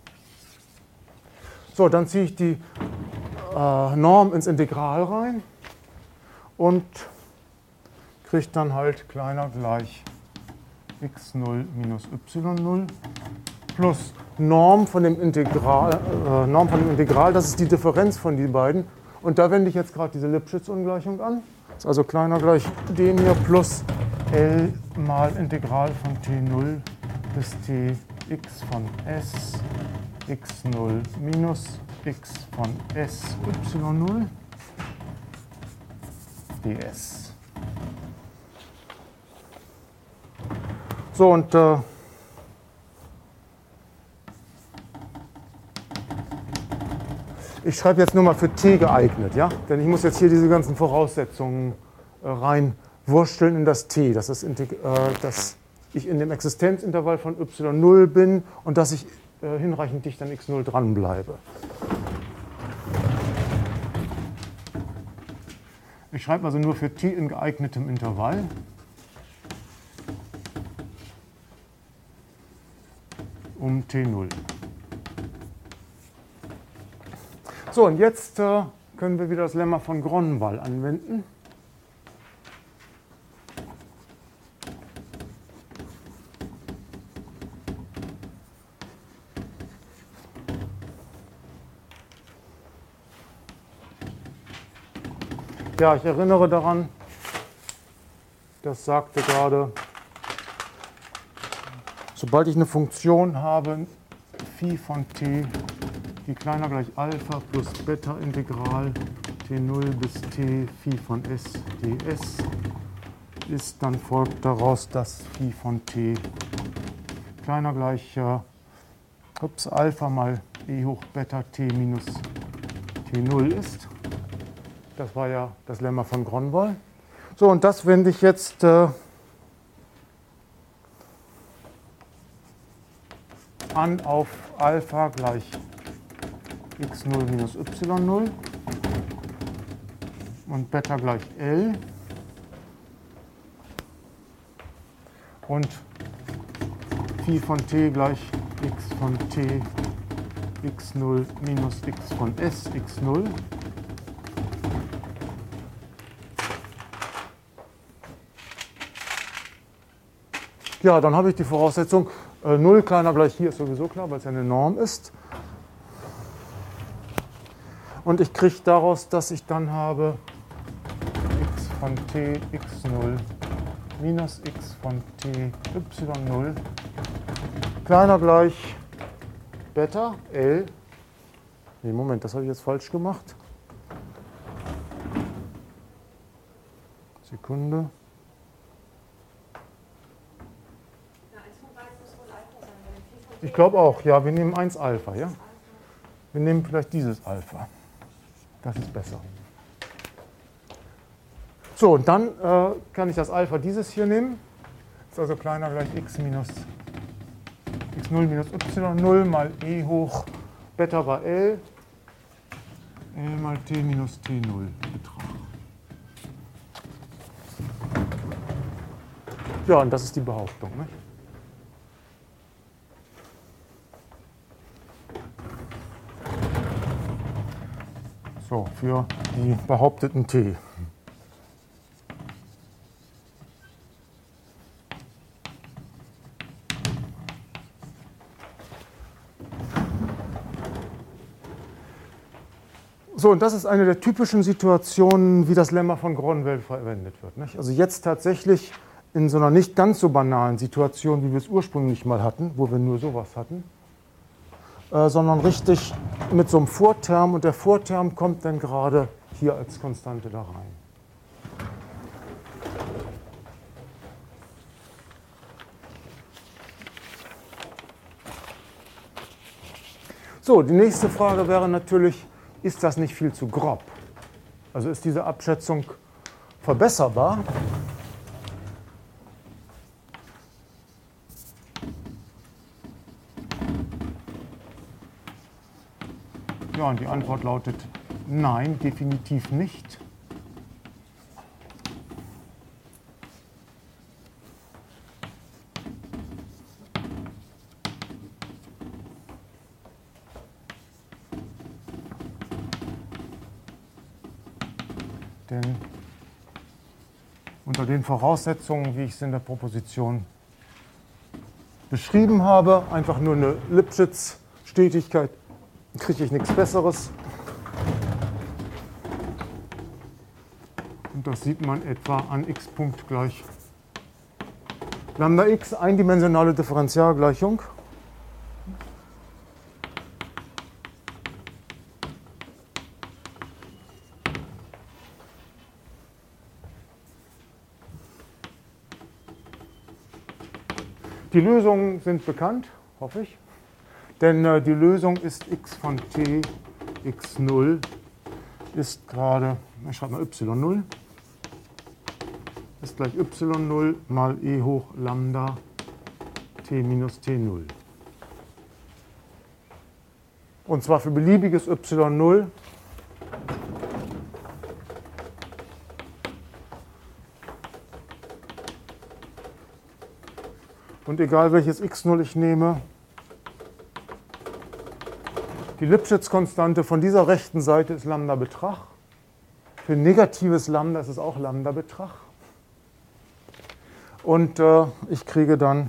So, dann ziehe ich die äh, Norm ins Integral rein und kriege dann halt kleiner gleich x null minus y null plus Norm von dem Integral, äh, Norm von dem Integral, das ist die Differenz von den beiden. Und da wende ich jetzt gerade diese Lipschitz-Ungleichung an. Das ist also kleiner gleich dem hier plus L mal Integral von t null bis t x von s, x null minus x von s, y null ds. So, und äh, Ich schreibe jetzt nur mal für t geeignet, ja? Denn ich muss jetzt hier diese ganzen Voraussetzungen äh, reinwursteln in das t, dass, das äh, dass ich in dem Existenzintervall von y null bin und dass ich äh, hinreichend dicht an x null dranbleibe. Ich schreibe also nur für t in geeignetem Intervall. Um t null. So, und jetzt äh, können wir wieder das Lemma von Gronwall anwenden. Ja, ich erinnere daran, das sagte gerade, sobald ich eine Funktion habe, phi von t, die kleiner gleich Alpha plus Beta Integral t null bis t phi von s ds ist, dann folgt daraus, dass phi von t kleiner gleich äh, ups, Alpha mal e hoch Beta t minus t null ist. Das war ja das Lemma von Gronwall. So, und das wende ich jetzt äh, an auf Alpha gleich x null minus y null und Beta gleich L und phi von t gleich x von t x null minus x von s x null. Ja, dann habe ich die Voraussetzung, äh, null kleiner gleich hier ist sowieso klar, weil es ja eine Norm ist. Und ich kriege daraus, dass ich dann habe x von t x null minus x von t y null kleiner gleich Beta L. Nee, Moment, das habe ich jetzt falsch gemacht. Sekunde. Ich glaube auch, ja, wir nehmen eins Alpha, ja? Wir nehmen vielleicht dieses Alpha. Das ist besser. So, und dann äh, kann ich das Alpha dieses hier nehmen. Das ist also kleiner gleich x minus x null minus y null mal e hoch Beta bei L, L mal t minus t null Betrag. Ja, und das ist die Behauptung, ne? So, für die behaupteten t. So, und das ist eine der typischen Situationen, wie das Lemma von Gronwall verwendet wird, nicht? Also jetzt tatsächlich in so einer nicht ganz so banalen Situation, wie wir es ursprünglich mal hatten, wo wir nur sowas hatten, äh, sondern richtig mit so einem Vorterm, und der Vorterm kommt dann gerade hier als Konstante da rein. So, die nächste Frage wäre natürlich, ist das nicht viel zu grob? Also ist diese Abschätzung verbesserbar? Ja, und die Antwort lautet nein, definitiv nicht. Denn unter den Voraussetzungen, wie ich es in der Proposition beschrieben habe, einfach nur eine Lipschitz-Stetigkeit, kriege ich nichts Besseres. Und das sieht man etwa an x Punkt gleich Lambda x, eindimensionale Differentialgleichung. Die Lösungen sind bekannt, hoffe ich, denn äh, die Lösung ist x von t x null ist gerade, ich schreibe mal y null, ist gleich y null mal e hoch Lambda t minus t null. Und zwar für beliebiges y null und egal welches x null ich nehme, die Lipschitz-Konstante von dieser rechten Seite ist Lambda-Betrag. Für negatives Lambda ist es auch Lambda-Betrag. Und äh, ich kriege dann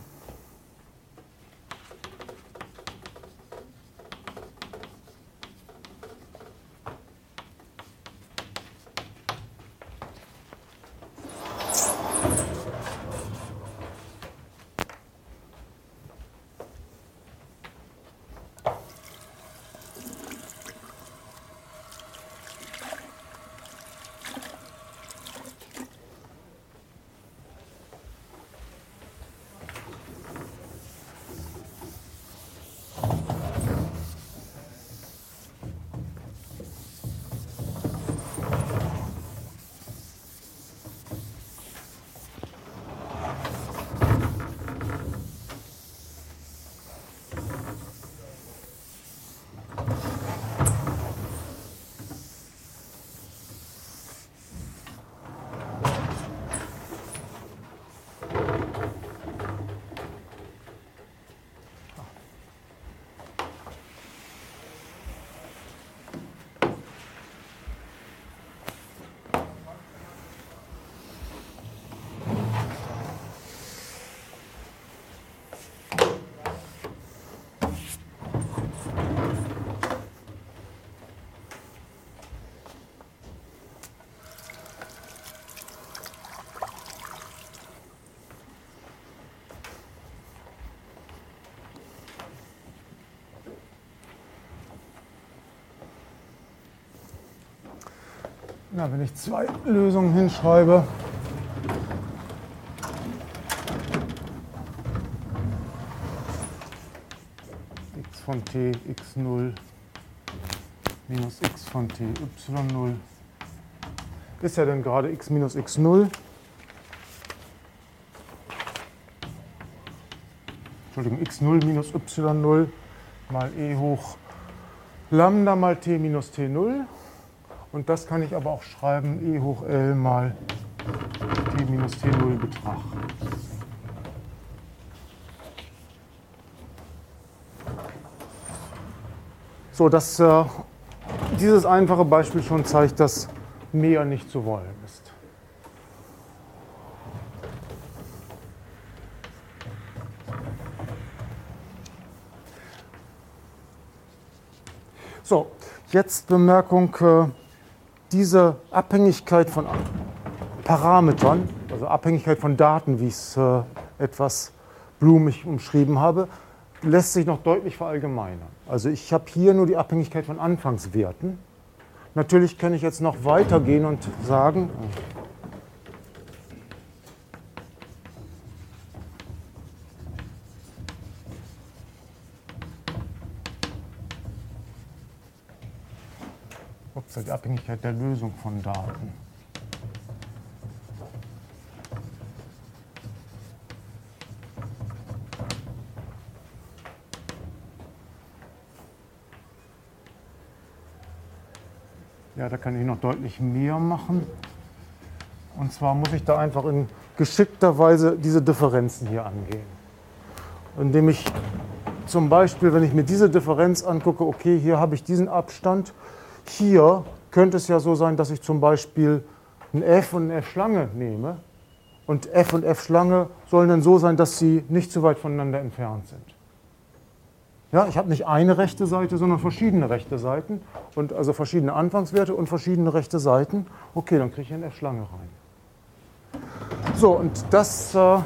Na, wenn ich zwei Lösungen hinschreibe, x von t x null minus x von t y null ist ja dann gerade x minus x null. Entschuldigung, x null minus y null mal e hoch Lambda mal t minus t null. Und das kann ich aber auch schreiben, e hoch L mal t minus t null Betrag. So, dass äh, dieses einfache Beispiel schon zeigt, dass mehr nicht zu wollen ist. So, jetzt Bemerkung. Äh, Diese Abhängigkeit von Parametern, also Abhängigkeit von Daten, wie ich es äh, etwas blumig umschrieben habe, lässt sich noch deutlich verallgemeinern. Also ich habe hier nur die Abhängigkeit von Anfangswerten. Natürlich kann ich jetzt noch weitergehen und sagen, ups, die Abhängigkeit der Lösung von Daten. Ja, da kann ich noch deutlich mehr machen. Und zwar muss ich da einfach in geschickter Weise diese Differenzen hier angehen. Indem ich zum Beispiel, wenn ich mir diese Differenz angucke, okay, hier habe ich diesen Abstand. Hier könnte es ja so sein, dass ich zum Beispiel ein F und eine F-Schlange nehme. Und F und F-Schlange sollen dann so sein, dass sie nicht zu weit voneinander entfernt sind. Ja, ich habe nicht eine rechte Seite, sondern verschiedene rechte Seiten. Und also verschiedene Anfangswerte und verschiedene rechte Seiten. Okay, dann kriege ich eine F-Schlange rein. So, und das äh,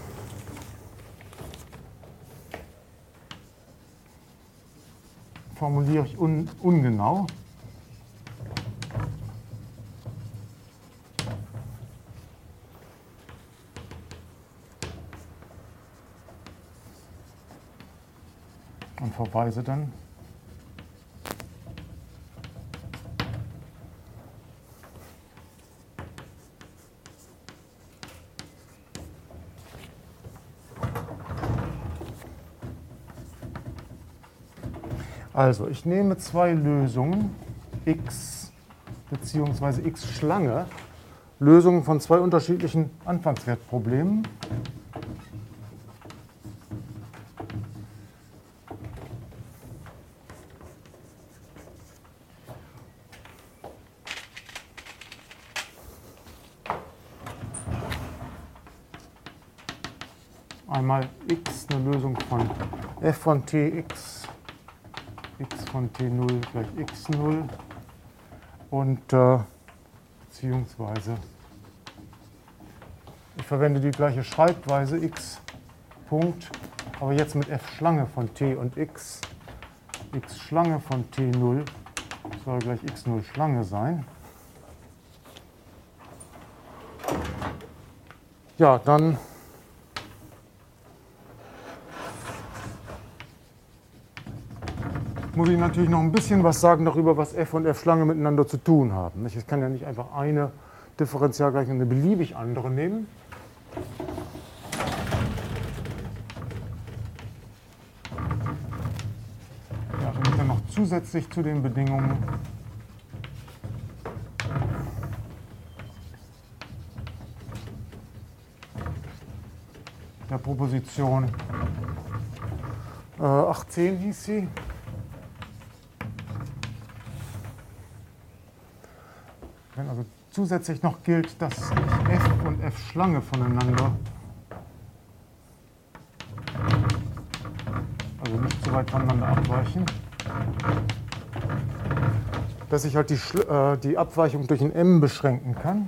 formuliere ich un, ungenau. Und verweise dann Also, ich nehme zwei Lösungen, x bzw. x-Schlange, Lösungen von zwei unterschiedlichen Anfangswertproblemen. Einmal x, eine Lösung von f von tx, x von t null gleich x null und äh, beziehungsweise ich verwende die gleiche Schreibweise x Punkt, aber jetzt mit f Schlange von t und x, x Schlange von t null soll gleich x null Schlange sein. Ja, dann muss ich natürlich noch ein bisschen was sagen darüber, was f und f Schlange miteinander zu tun haben. Ich kann ja nicht einfach eine Differentialgleichung und eine beliebig andere nehmen. Ja, wenn ich dann noch zusätzlich zu den Bedingungen der Proposition äh, achtzehn hieß sie, wenn also zusätzlich noch gilt, dass ich f und f Schlange voneinander, also nicht zu weit voneinander abweichen, dass ich halt die, äh, die Abweichung durch ein m beschränken kann.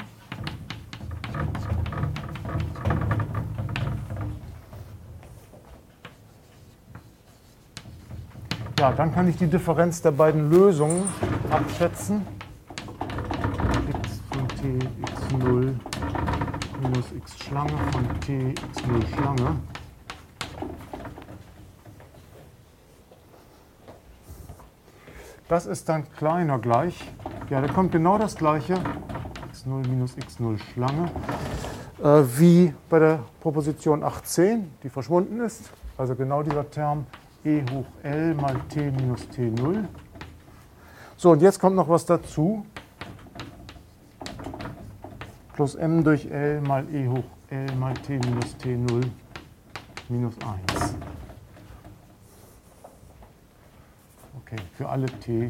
Ja, dann kann ich die Differenz der beiden Lösungen abschätzen. T x null minus x Schlange von t x null Schlange. Das ist dann kleiner gleich. Ja, da kommt genau das gleiche, x null minus x null Schlange, äh, wie bei der Proposition achtzehn, die verschwunden ist. Also genau dieser Term e hoch L mal t minus t null. So, und jetzt kommt noch was dazu. Plus m durch L mal e hoch L mal t minus t null minus eins. Okay, für alle t.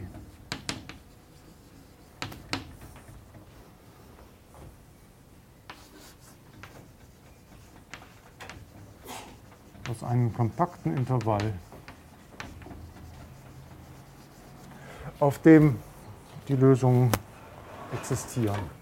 Aus einem kompakten Intervall, auf dem die Lösungen existieren.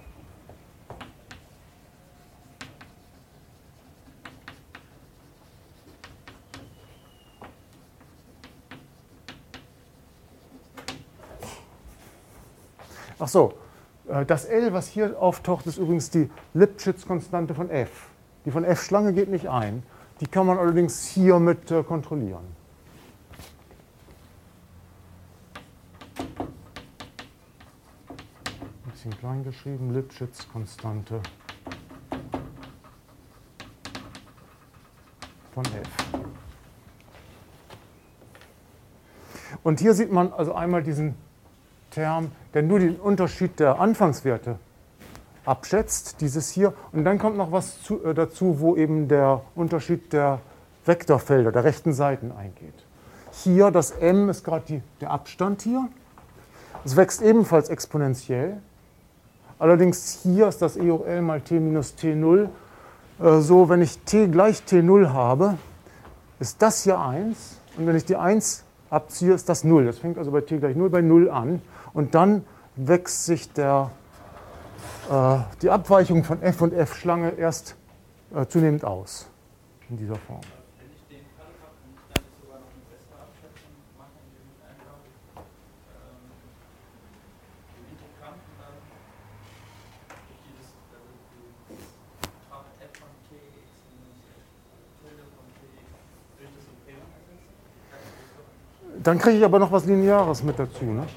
Ach so, das L, was hier auftaucht, ist übrigens die Lipschitz-Konstante von f. Die von f Schlange geht nicht ein. Die kann man allerdings hiermit äh, kontrollieren. Ein bisschen klein geschrieben, Lipschitz-Konstante von f. Und hier sieht man also einmal diesen Term, der nur den Unterschied der Anfangswerte abschätzt, dieses hier. Und dann kommt noch was zu, äh, dazu, wo eben der Unterschied der Vektorfelder, der rechten Seiten eingeht. Hier, das m ist gerade der Abstand hier. Es wächst ebenfalls exponentiell. Allerdings hier ist das e hoch L mal t minus t null. Äh, so, wenn ich t gleich t null habe, ist das hier eins. Und wenn ich die eins abziehe, ist das null. Das fängt also bei t gleich null bei null an. Und dann wächst sich der, äh, die Abweichung von f und f Schlange erst äh, zunehmend aus, in dieser Form. Wenn ich den Fall habe, kann ich dann sogar noch eine bessere Abschätzung machen, indem ich einfach ähm, den Integranten dann durch dieses also die Betrag f von t x minus f Tilde von t durch das Supremum ersetze? Dann kriege ich aber noch was Lineares mit dazu, ne?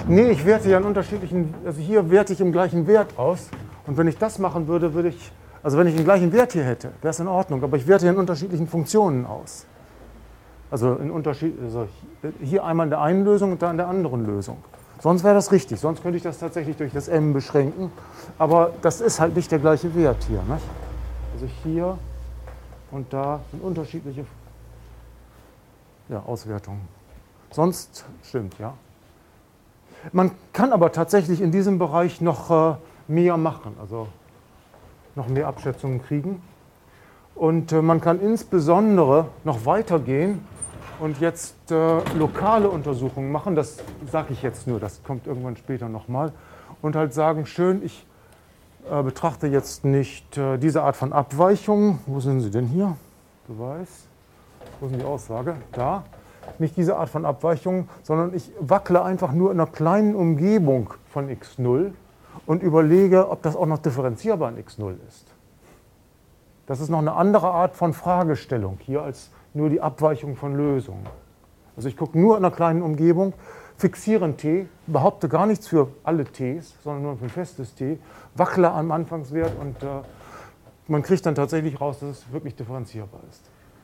Nee, ich werte ja einen unterschiedlichen, also hier werte ich im gleichen Wert aus. Und wenn ich das machen würde, würde ich, also wenn ich den gleichen Wert hier hätte, wäre es in Ordnung. Aber ich werte ja in unterschiedlichen Funktionen aus. Also, in Unterschied, also hier einmal in der einen Lösung und da in der anderen Lösung. Sonst wäre das richtig. Sonst könnte ich das tatsächlich durch das m beschränken. Aber das ist halt nicht der gleiche Wert hier. Nicht? Also hier und da sind unterschiedliche ja, Auswertungen. Sonst stimmt, ja. Man kann aber tatsächlich in diesem Bereich noch äh, mehr machen, also noch mehr Abschätzungen kriegen. Und äh, man kann insbesondere noch weitergehen und jetzt äh, lokale Untersuchungen machen. Das sage ich jetzt nur, das kommt irgendwann später nochmal. Und halt sagen, schön, ich äh, betrachte jetzt nicht äh, diese Art von Abweichungen. Wo sind sie denn hier? Beweis. Wo ist die Aussage? Da. Nicht diese Art von Abweichungen, sondern ich wackle einfach nur in einer kleinen Umgebung von x null und überlege, ob das auch noch differenzierbar in x null ist. Das ist noch eine andere Art von Fragestellung hier als nur die Abweichung von Lösungen. Also ich gucke nur in einer kleinen Umgebung, fixiere ein t, behaupte gar nichts für alle t's, sondern nur für ein festes t, wackle am Anfangswert und äh, man kriegt dann tatsächlich raus, dass es wirklich differenzierbar ist.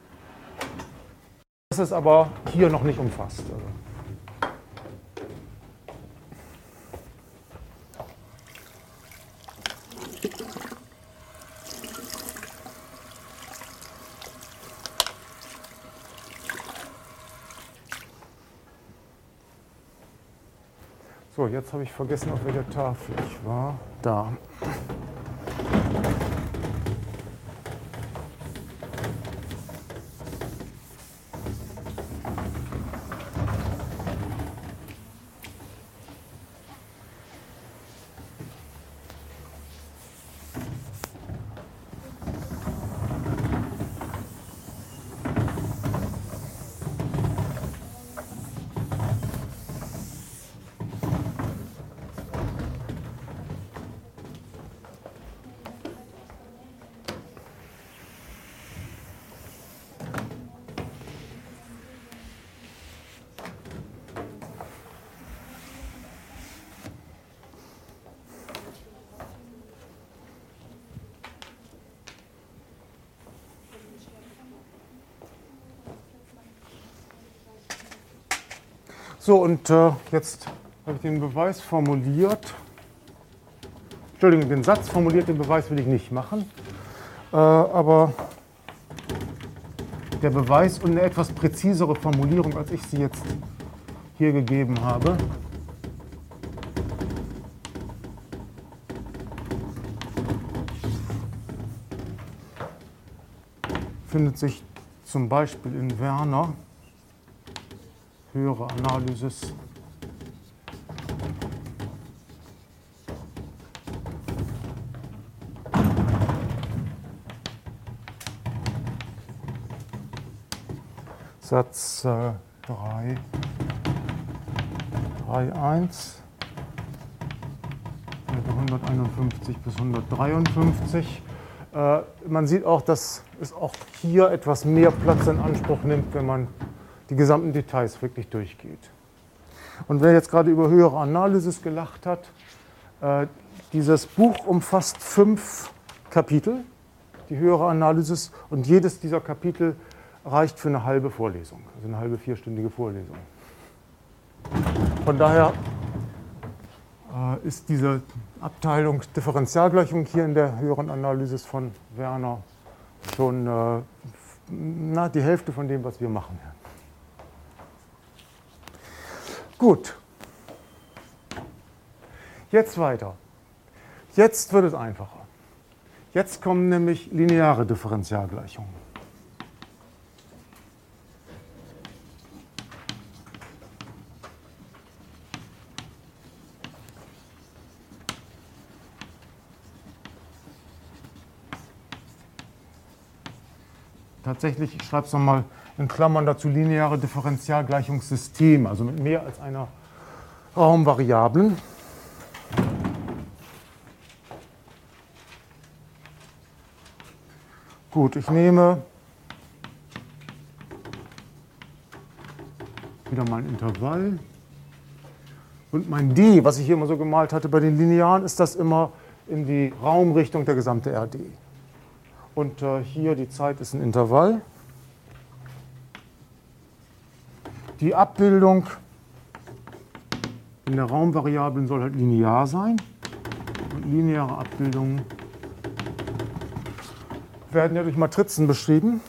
Das ist aber hier noch nicht umfasst. Also. So, jetzt habe ich vergessen, auf welcher Tafel ich war. Da. So, und äh, jetzt habe ich den Beweis formuliert. Entschuldigung, den Satz formuliert, den Beweis will ich nicht machen. Äh, aber der Beweis und eine etwas präzisere Formulierung, als ich sie jetzt hier gegeben habe, findet sich zum Beispiel in Werner. Höhere Analysis. Satz äh, drei, drei Punkt eins, hunderteinundfünfzig bis hundertdreiundfünfzig. Äh, man sieht auch, dass es auch hier etwas mehr Platz in Anspruch nimmt, wenn man die gesamten Details wirklich durchgeht. Und wer jetzt gerade über höhere Analysis gelacht hat, äh, dieses Buch umfasst fünf Kapitel, die höhere Analysis, und jedes dieser Kapitel reicht für eine halbe Vorlesung, also eine halbe vierstündige Vorlesung. Von daher äh, ist diese Abteilung Differentialgleichung hier in der höheren Analysis von Werner schon äh, na, die Hälfte von dem, was wir machen. Gut, jetzt weiter. Jetzt wird es einfacher. Jetzt kommen nämlich lineare Differentialgleichungen. Tatsächlich, ich schreibe es nochmal in Klammern dazu, lineare Differentialgleichungssysteme, also mit mehr als einer Raumvariablen. Gut, ich nehme wieder mal ein Intervall Und mein D, was ich hier immer so gemalt hatte bei den Linearen, ist das immer in die Raumrichtung der gesamte R D. Und äh, hier die Zeit ist ein Intervall. Die Abbildung in der Raumvariablen soll halt linear sein. Und lineare Abbildungen werden ja durch Matrizen beschrieben.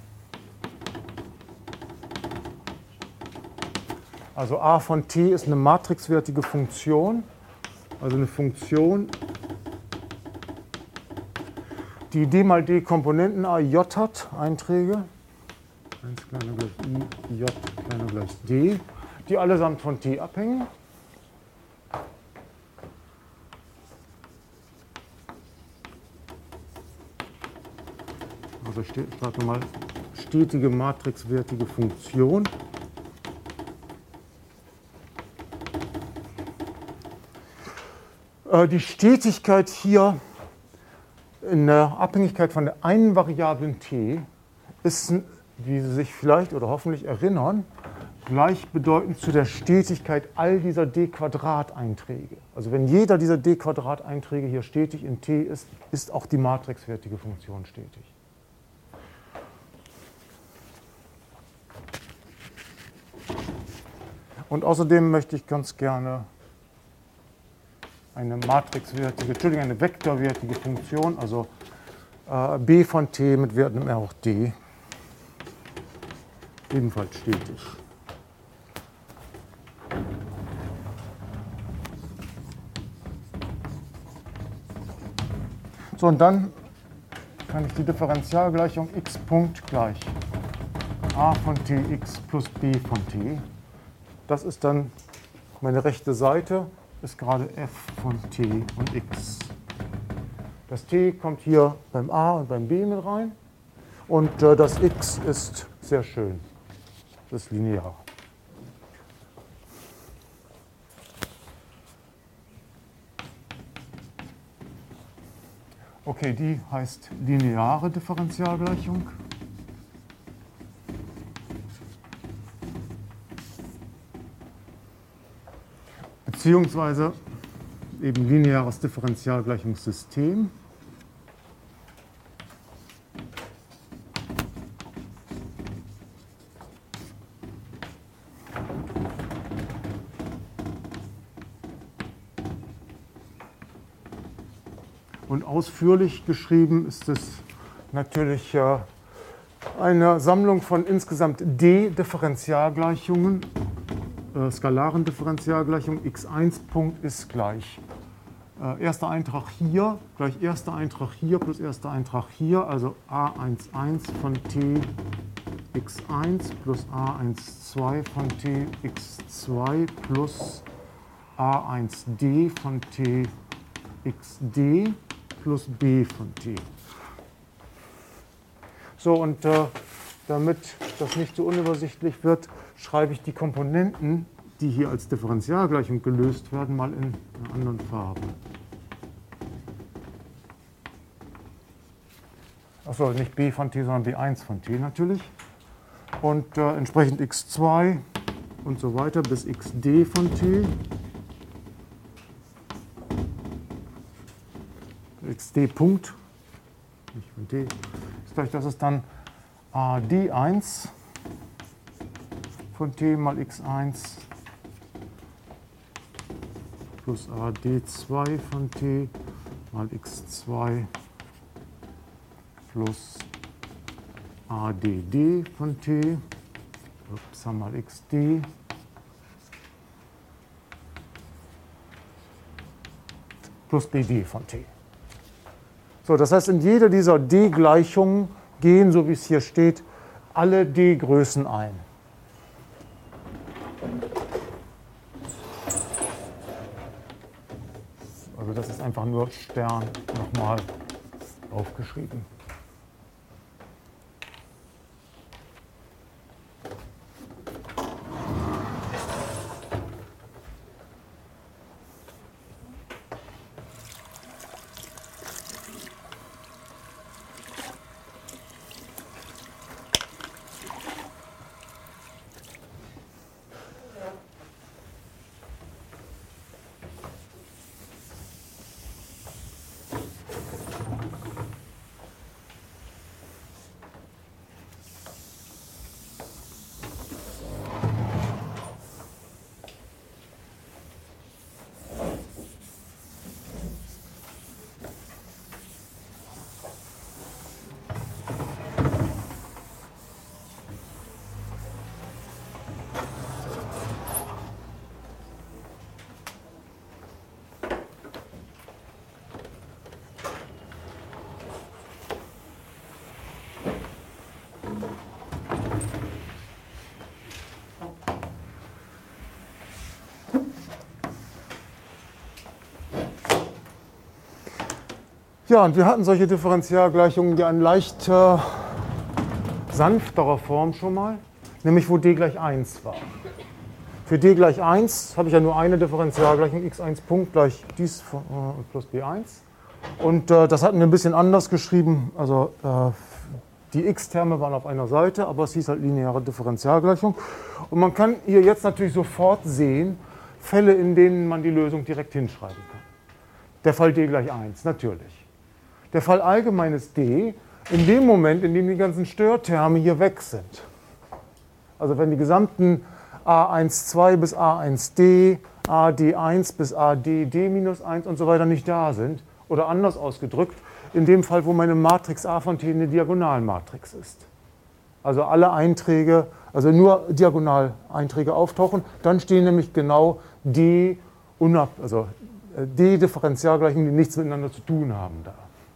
Also a von t ist eine matrixwertige Funktion, also eine Funktion, die d mal d Komponenten a j hat, Einträge, eins kleiner gleich i, j kleiner gleich d, die allesamt von t abhängen. Also ich sage nochmal, stetige matrixwertige Funktion. Die Stetigkeit hier in der Abhängigkeit von der einen Variablen t ist, wie Sie sich vielleicht oder hoffentlich erinnern, gleichbedeutend zu der Stetigkeit all dieser d-Quadrat-Einträge. Also wenn jeder dieser d-Quadrat-Einträge hier stetig in t ist, ist auch die matrixwertige Funktion stetig. Und außerdem möchte ich ganz gerne eine matrixwertige, Entschuldigung, eine vektorwertige Funktion, also äh, b von t mit Wert im R hoch d, ebenfalls stetig. So, und dann kann ich die Differentialgleichung x Punkt gleich a von t x plus b von t. Das ist dann meine rechte Seite, ist gerade f von t und x. Das t kommt hier beim a und beim b mit rein und äh, das x ist sehr schön, das ist linear. Okay, die heißt lineare Differentialgleichung. Beziehungsweise eben lineares Differentialgleichungssystem. Und ausführlich geschrieben ist es natürlich äh, eine Sammlung von insgesamt d Differentialgleichungen, äh, skalaren Differentialgleichungen. x eins Punkt ist gleich äh, erster Eintrag hier, gleich erster Eintrag hier plus erster Eintrag hier, also a eins eins von t x eins plus a eins zwei von t x zwei plus a eins d von t xd plus b von t. So, und äh, damit das nicht so unübersichtlich wird, schreibe ich die Komponenten, die hier als Differentialgleichung gelöst werden, mal in einer anderen Farbe. Achso, nicht b von t, sondern b eins von t natürlich. Und äh, entsprechend x zwei und so weiter bis xd von t. xd Punkt, nicht von t, ist gleich, das ist dann a d eins von t mal x eins plus a d zwei von t mal x zwei plus a d d von t, ups, mal xd plus bd von t. So, das heißt, in jeder dieser d-Gleichungen gehen, so wie es hier steht, alle d-Größen ein. Also das ist einfach nur Stern nochmal aufgeschrieben. Ja, und wir hatten solche Differentialgleichungen ja in leicht äh, sanfterer Form schon mal, nämlich wo d gleich eins war. Für d gleich eins habe ich ja nur eine Differentialgleichung, x eins Punkt gleich dies äh, plus b eins. Und äh, das hatten wir ein bisschen anders geschrieben, also äh, die x-Terme waren auf einer Seite, aber es hieß halt lineare Differentialgleichung. Und man kann hier jetzt natürlich sofort sehen, Fälle, in denen man die Lösung direkt hinschreiben kann. Der Fall d gleich eins, natürlich. Der Fall allgemeines d, in dem Moment, in dem die ganzen Störterme hier weg sind. Also wenn die gesamten a eins zwei bis a eins d, a d eins bis a d d minus eins und so weiter nicht da sind, oder anders ausgedrückt, in dem Fall, wo meine Matrix A von T eine Diagonalmatrix ist. Also alle Einträge, also nur Diagonaleinträge auftauchen, dann stehen nämlich genau d, also d-Differentialgleichungen, die nichts miteinander zu tun haben da.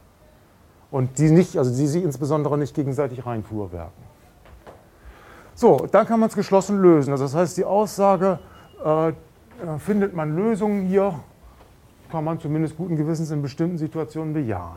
Und die nicht, also die sich insbesondere nicht gegenseitig reinfuhrwerken. So, dann kann man es geschlossen lösen. Also das heißt, die Aussage, äh, findet man Lösungen hier, kann man zumindest guten Gewissens in bestimmten Situationen bejahen.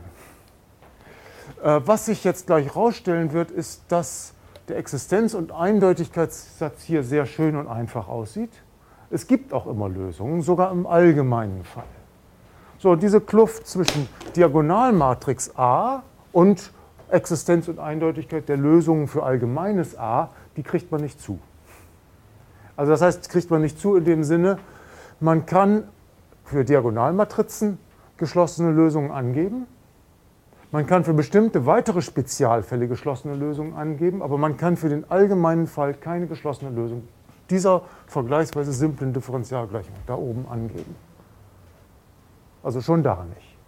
Äh, was sich jetzt gleich herausstellen wird, ist, dass der Existenz- und Eindeutigkeitssatz hier sehr schön und einfach aussieht. Es gibt auch immer Lösungen, sogar im allgemeinen Fall. So, diese Kluft zwischen Diagonalmatrix A und Existenz und Eindeutigkeit der Lösungen für allgemeines A, die kriegt man nicht zu. Also das heißt, kriegt man nicht zu in dem Sinne, man kann für Diagonalmatrizen geschlossene Lösungen angeben. Man kann für bestimmte weitere Spezialfälle geschlossene Lösungen angeben, aber man kann für den allgemeinen Fall keine geschlossene Lösung dieser vergleichsweise simplen Differentialgleichung da oben angeben. Also schon da nicht.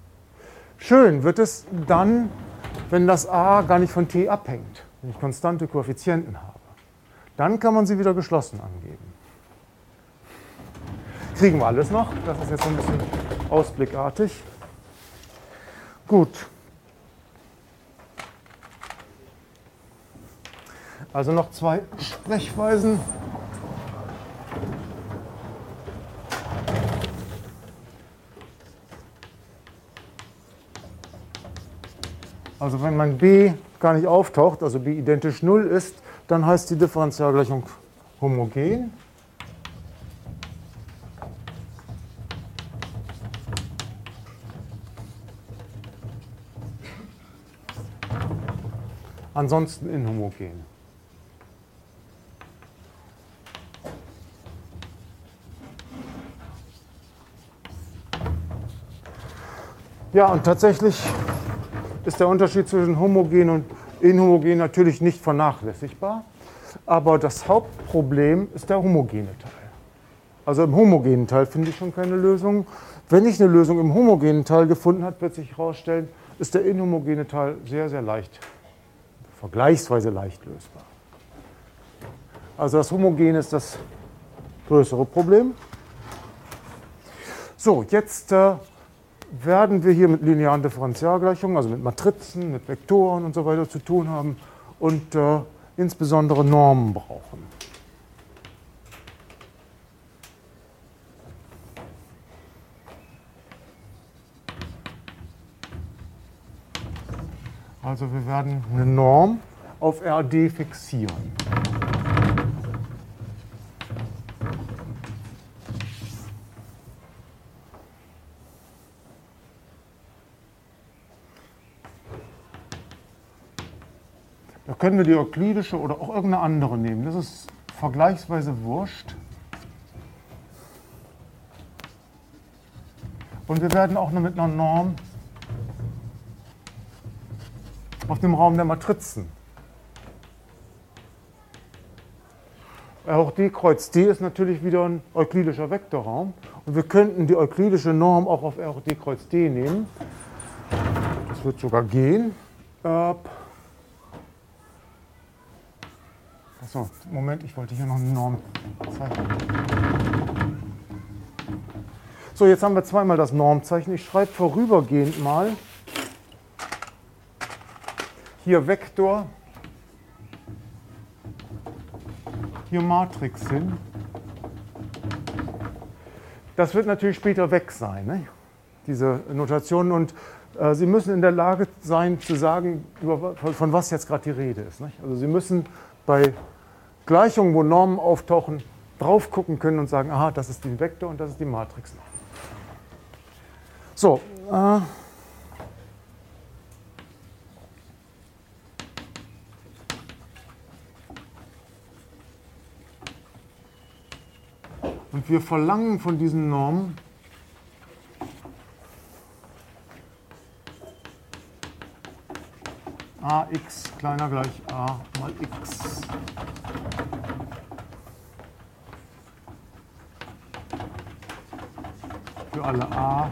Schön wird es dann, wenn das a gar nicht von t abhängt, wenn ich konstante Koeffizienten habe. Dann kann man sie wieder geschlossen angeben. Kriegen wir alles noch? Das ist jetzt so ein bisschen ausblickartig. Gut. Also noch zwei Sprechweisen. Also wenn mein b gar nicht auftaucht, also b identisch null ist, dann heißt die Differentialgleichung homogen. Ansonsten inhomogen. Ja, und tatsächlich ist der Unterschied zwischen homogen und inhomogen natürlich nicht vernachlässigbar, aber das Hauptproblem ist der homogene Teil. Also im homogenen Teil finde ich schon keine Lösung. Wenn ich eine Lösung im homogenen Teil gefunden habe, wird sich herausstellen, ist der inhomogene Teil sehr, sehr leicht, vergleichsweise leicht lösbar. Also das Homogene ist das größere Problem. So, jetzt äh, werden wir hier mit linearen Differentialgleichungen, also mit Matrizen, mit Vektoren und so weiter zu tun haben und äh, insbesondere Normen brauchen. Also wir werden eine Norm auf R D fixieren. Da können wir die euklidische oder auch irgendeine andere nehmen. Das ist vergleichsweise wurscht. Und wir werden auch nur mit einer Norm auf dem Raum der Matrizen. R hoch d kreuz d ist natürlich wieder ein euklidischer Vektorraum. Und wir könnten die euklidische Norm auch auf R hoch d kreuz d nehmen. Das wird sogar gehen. Achso, Moment, ich wollte hier noch eine Norm zeichnen. So, jetzt haben wir zweimal das Normzeichen. Ich schreibe vorübergehend mal hier Vektor, hier Matrix hin. Das wird natürlich später weg sein, ne? Diese Notation. Und Äh, Sie müssen in der Lage sein zu sagen, über, von was jetzt gerade die Rede ist. Nicht? Also Sie müssen bei Gleichungen, wo Normen auftauchen, drauf gucken können und sagen, aha, das ist die Vektor und das ist die Matrixnorm. So. Äh, Und wir verlangen von diesen Normen ax kleiner gleich a mal x. Für alle a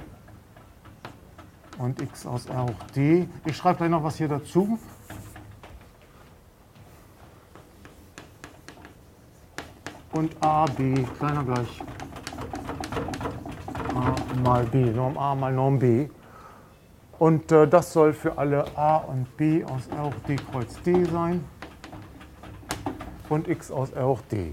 und x aus R hoch d. Ich schreibe gleich noch was hier dazu. Und a, b, kleiner gleich a mal b, Norm a mal Norm b. Und äh, das soll für alle a und b aus R hoch d Kreuz d sein und x aus R hoch d.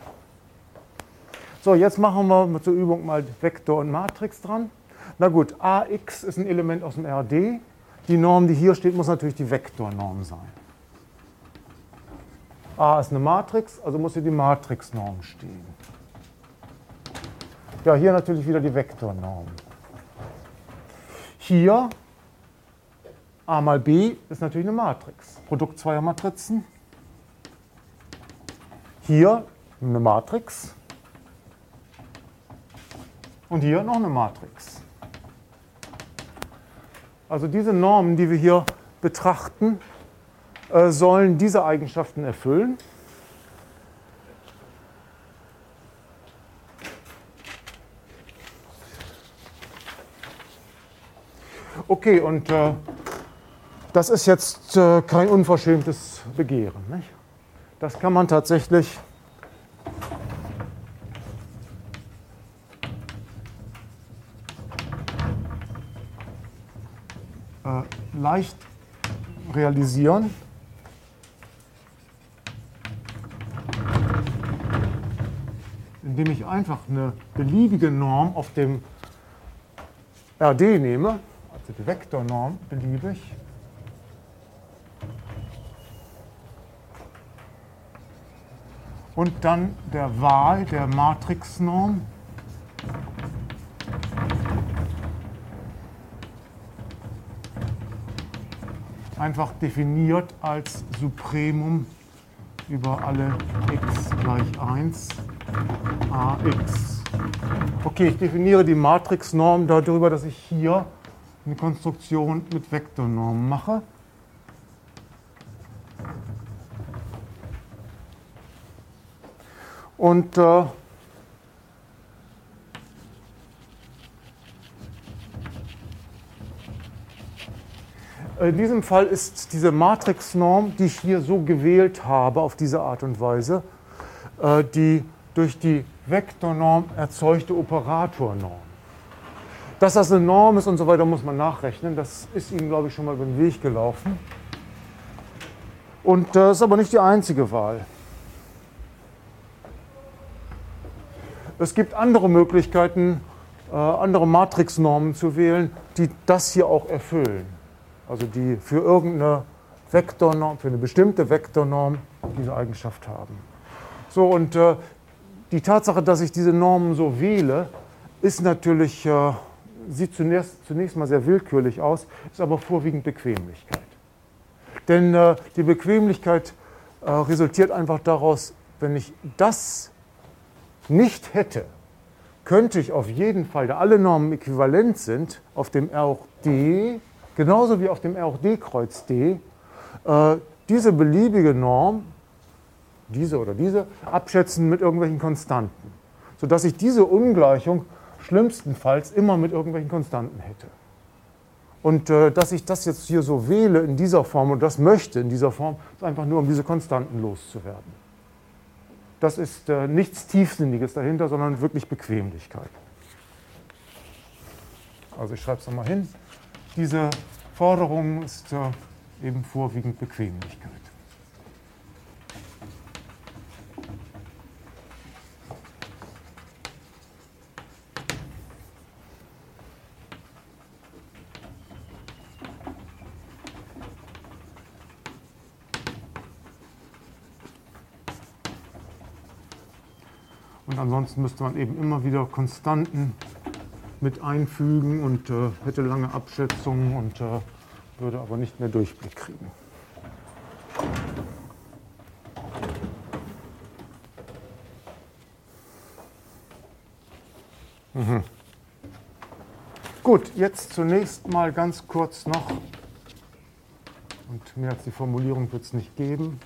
So, jetzt machen wir zur Übung mal Vektor und Matrix dran. Na gut, ax ist ein Element aus dem R D. Die Norm, die hier steht, muss natürlich die Vektornorm sein. A ist eine Matrix, also muss hier die Matrixnorm stehen. Ja, hier natürlich wieder die Vektornorm. Hier a mal b ist natürlich eine Matrix. Produkt zweier Matrizen. Hier eine Matrix. Und hier noch eine Matrix. Also diese Normen, die wir hier betrachten, äh, sollen diese Eigenschaften erfüllen. Okay, und äh, das ist jetzt äh, kein unverschämtes Begehren, nicht? Das kann man tatsächlich äh, leicht realisieren. Indem ich einfach eine beliebige Norm auf dem R D nehme, also die Vektornorm beliebig, und dann der Wahl der Matrixnorm einfach definiert als Supremum über alle x gleich eins ax. Okay, ich definiere die Matrixnorm darüber, dass ich hier eine Konstruktion mit Vektornormen mache. Und äh, in diesem Fall ist diese Matrixnorm, die ich hier so gewählt habe, auf diese Art und Weise, äh, die durch die Vektornorm erzeugte Operatornorm. Dass das eine Norm ist und so weiter, muss man nachrechnen. Das ist Ihnen, glaube ich, schon mal über den Weg gelaufen. Und das ist aber nicht die einzige Wahl. Es gibt andere Möglichkeiten, äh, andere Matrixnormen zu wählen, die das hier auch erfüllen. Also die für irgendeine Vektornorm, für eine bestimmte Vektornorm diese Eigenschaft haben. So, und äh, die Tatsache, dass ich diese Normen so wähle, ist natürlich, äh, sieht zunächst, zunächst mal sehr willkürlich aus, ist aber vorwiegend Bequemlichkeit. Denn äh, die Bequemlichkeit äh, resultiert einfach daraus, wenn ich das nicht hätte, könnte ich auf jeden Fall, da alle Normen äquivalent sind, auf dem R hoch d, genauso wie auf dem R hoch d Kreuz d, äh, diese beliebige Norm, diese oder diese, abschätzen mit irgendwelchen Konstanten, sodass ich diese Ungleichung schlimmstenfalls immer mit irgendwelchen Konstanten hätte. Und äh, dass ich das jetzt hier so wähle in dieser Form und das möchte in dieser Form, ist einfach nur, um diese Konstanten loszuwerden. Das ist äh, nichts Tiefsinniges dahinter, sondern wirklich Bequemlichkeit. Also ich schreibe es nochmal hin. Diese Forderung ist äh, eben vorwiegend Bequemlichkeit. Und ansonsten müsste man eben immer wieder Konstanten mit einfügen und äh, hätte lange Abschätzungen und äh, würde aber nicht mehr Durchblick kriegen. Mhm. Gut, jetzt zunächst mal ganz kurz noch, und mehr als die Formulierung wird es nicht geben.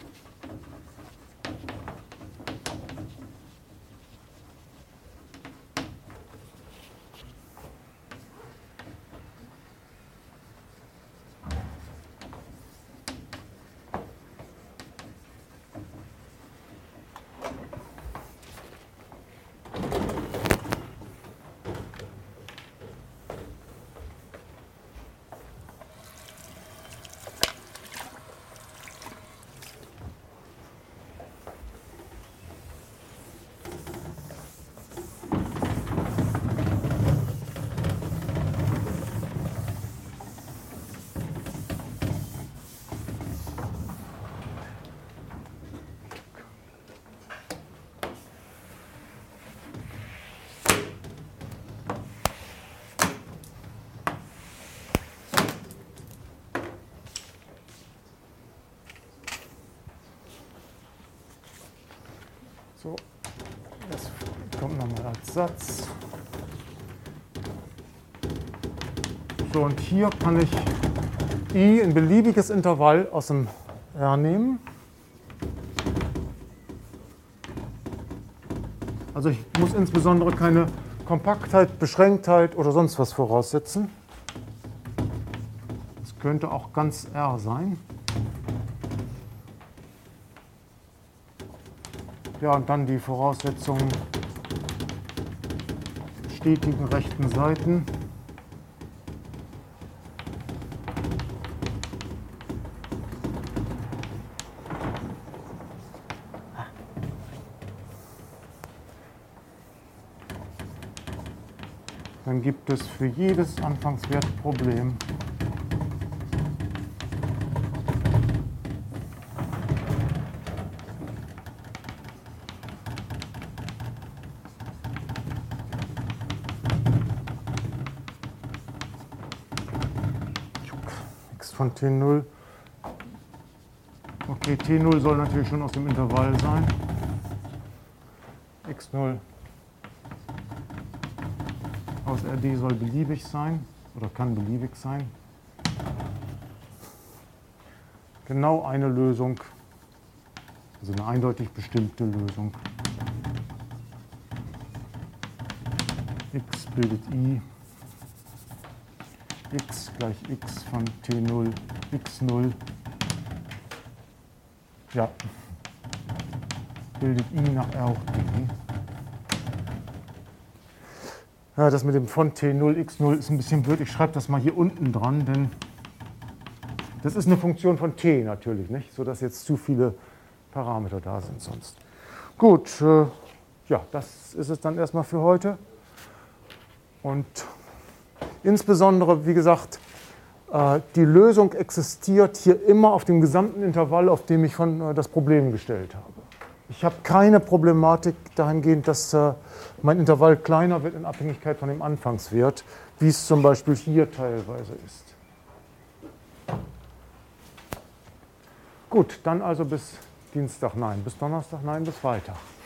So, das kommt nochmal als Satz. So, und hier kann ich I ein beliebiges Intervall aus dem R nehmen. Also ich muss insbesondere keine Kompaktheit, Beschränktheit oder sonst was voraussetzen. Das könnte auch ganz R sein. Ja, und dann die Voraussetzungen stetigen rechten Seiten. Dann gibt es für jedes Anfangswertproblem von T null. Okay, T null soll natürlich schon aus dem Intervall sein. x null aus R D soll beliebig sein oder kann beliebig sein. Genau eine Lösung, also eine eindeutig bestimmte Lösung. X bildet I. X gleich x von T null, x null, ja, bildet I nach R hoch D. Ja, das mit dem von T null, x null ist ein bisschen blöd. Ich schreibe das mal hier unten dran, denn das ist eine Funktion von T natürlich, nicht? Sodass jetzt zu viele Parameter da sind sonst. Gut, äh, ja, das ist es dann erstmal für heute. Und insbesondere, wie gesagt, die Lösung existiert hier immer auf dem gesamten Intervall, auf dem ich von das Problem gestellt habe. Ich habe keine Problematik dahingehend, dass mein Intervall kleiner wird in Abhängigkeit von dem Anfangswert, wie es zum Beispiel hier teilweise ist. Gut, dann also bis Dienstag nein, bis Donnerstag nein, bis Freitag.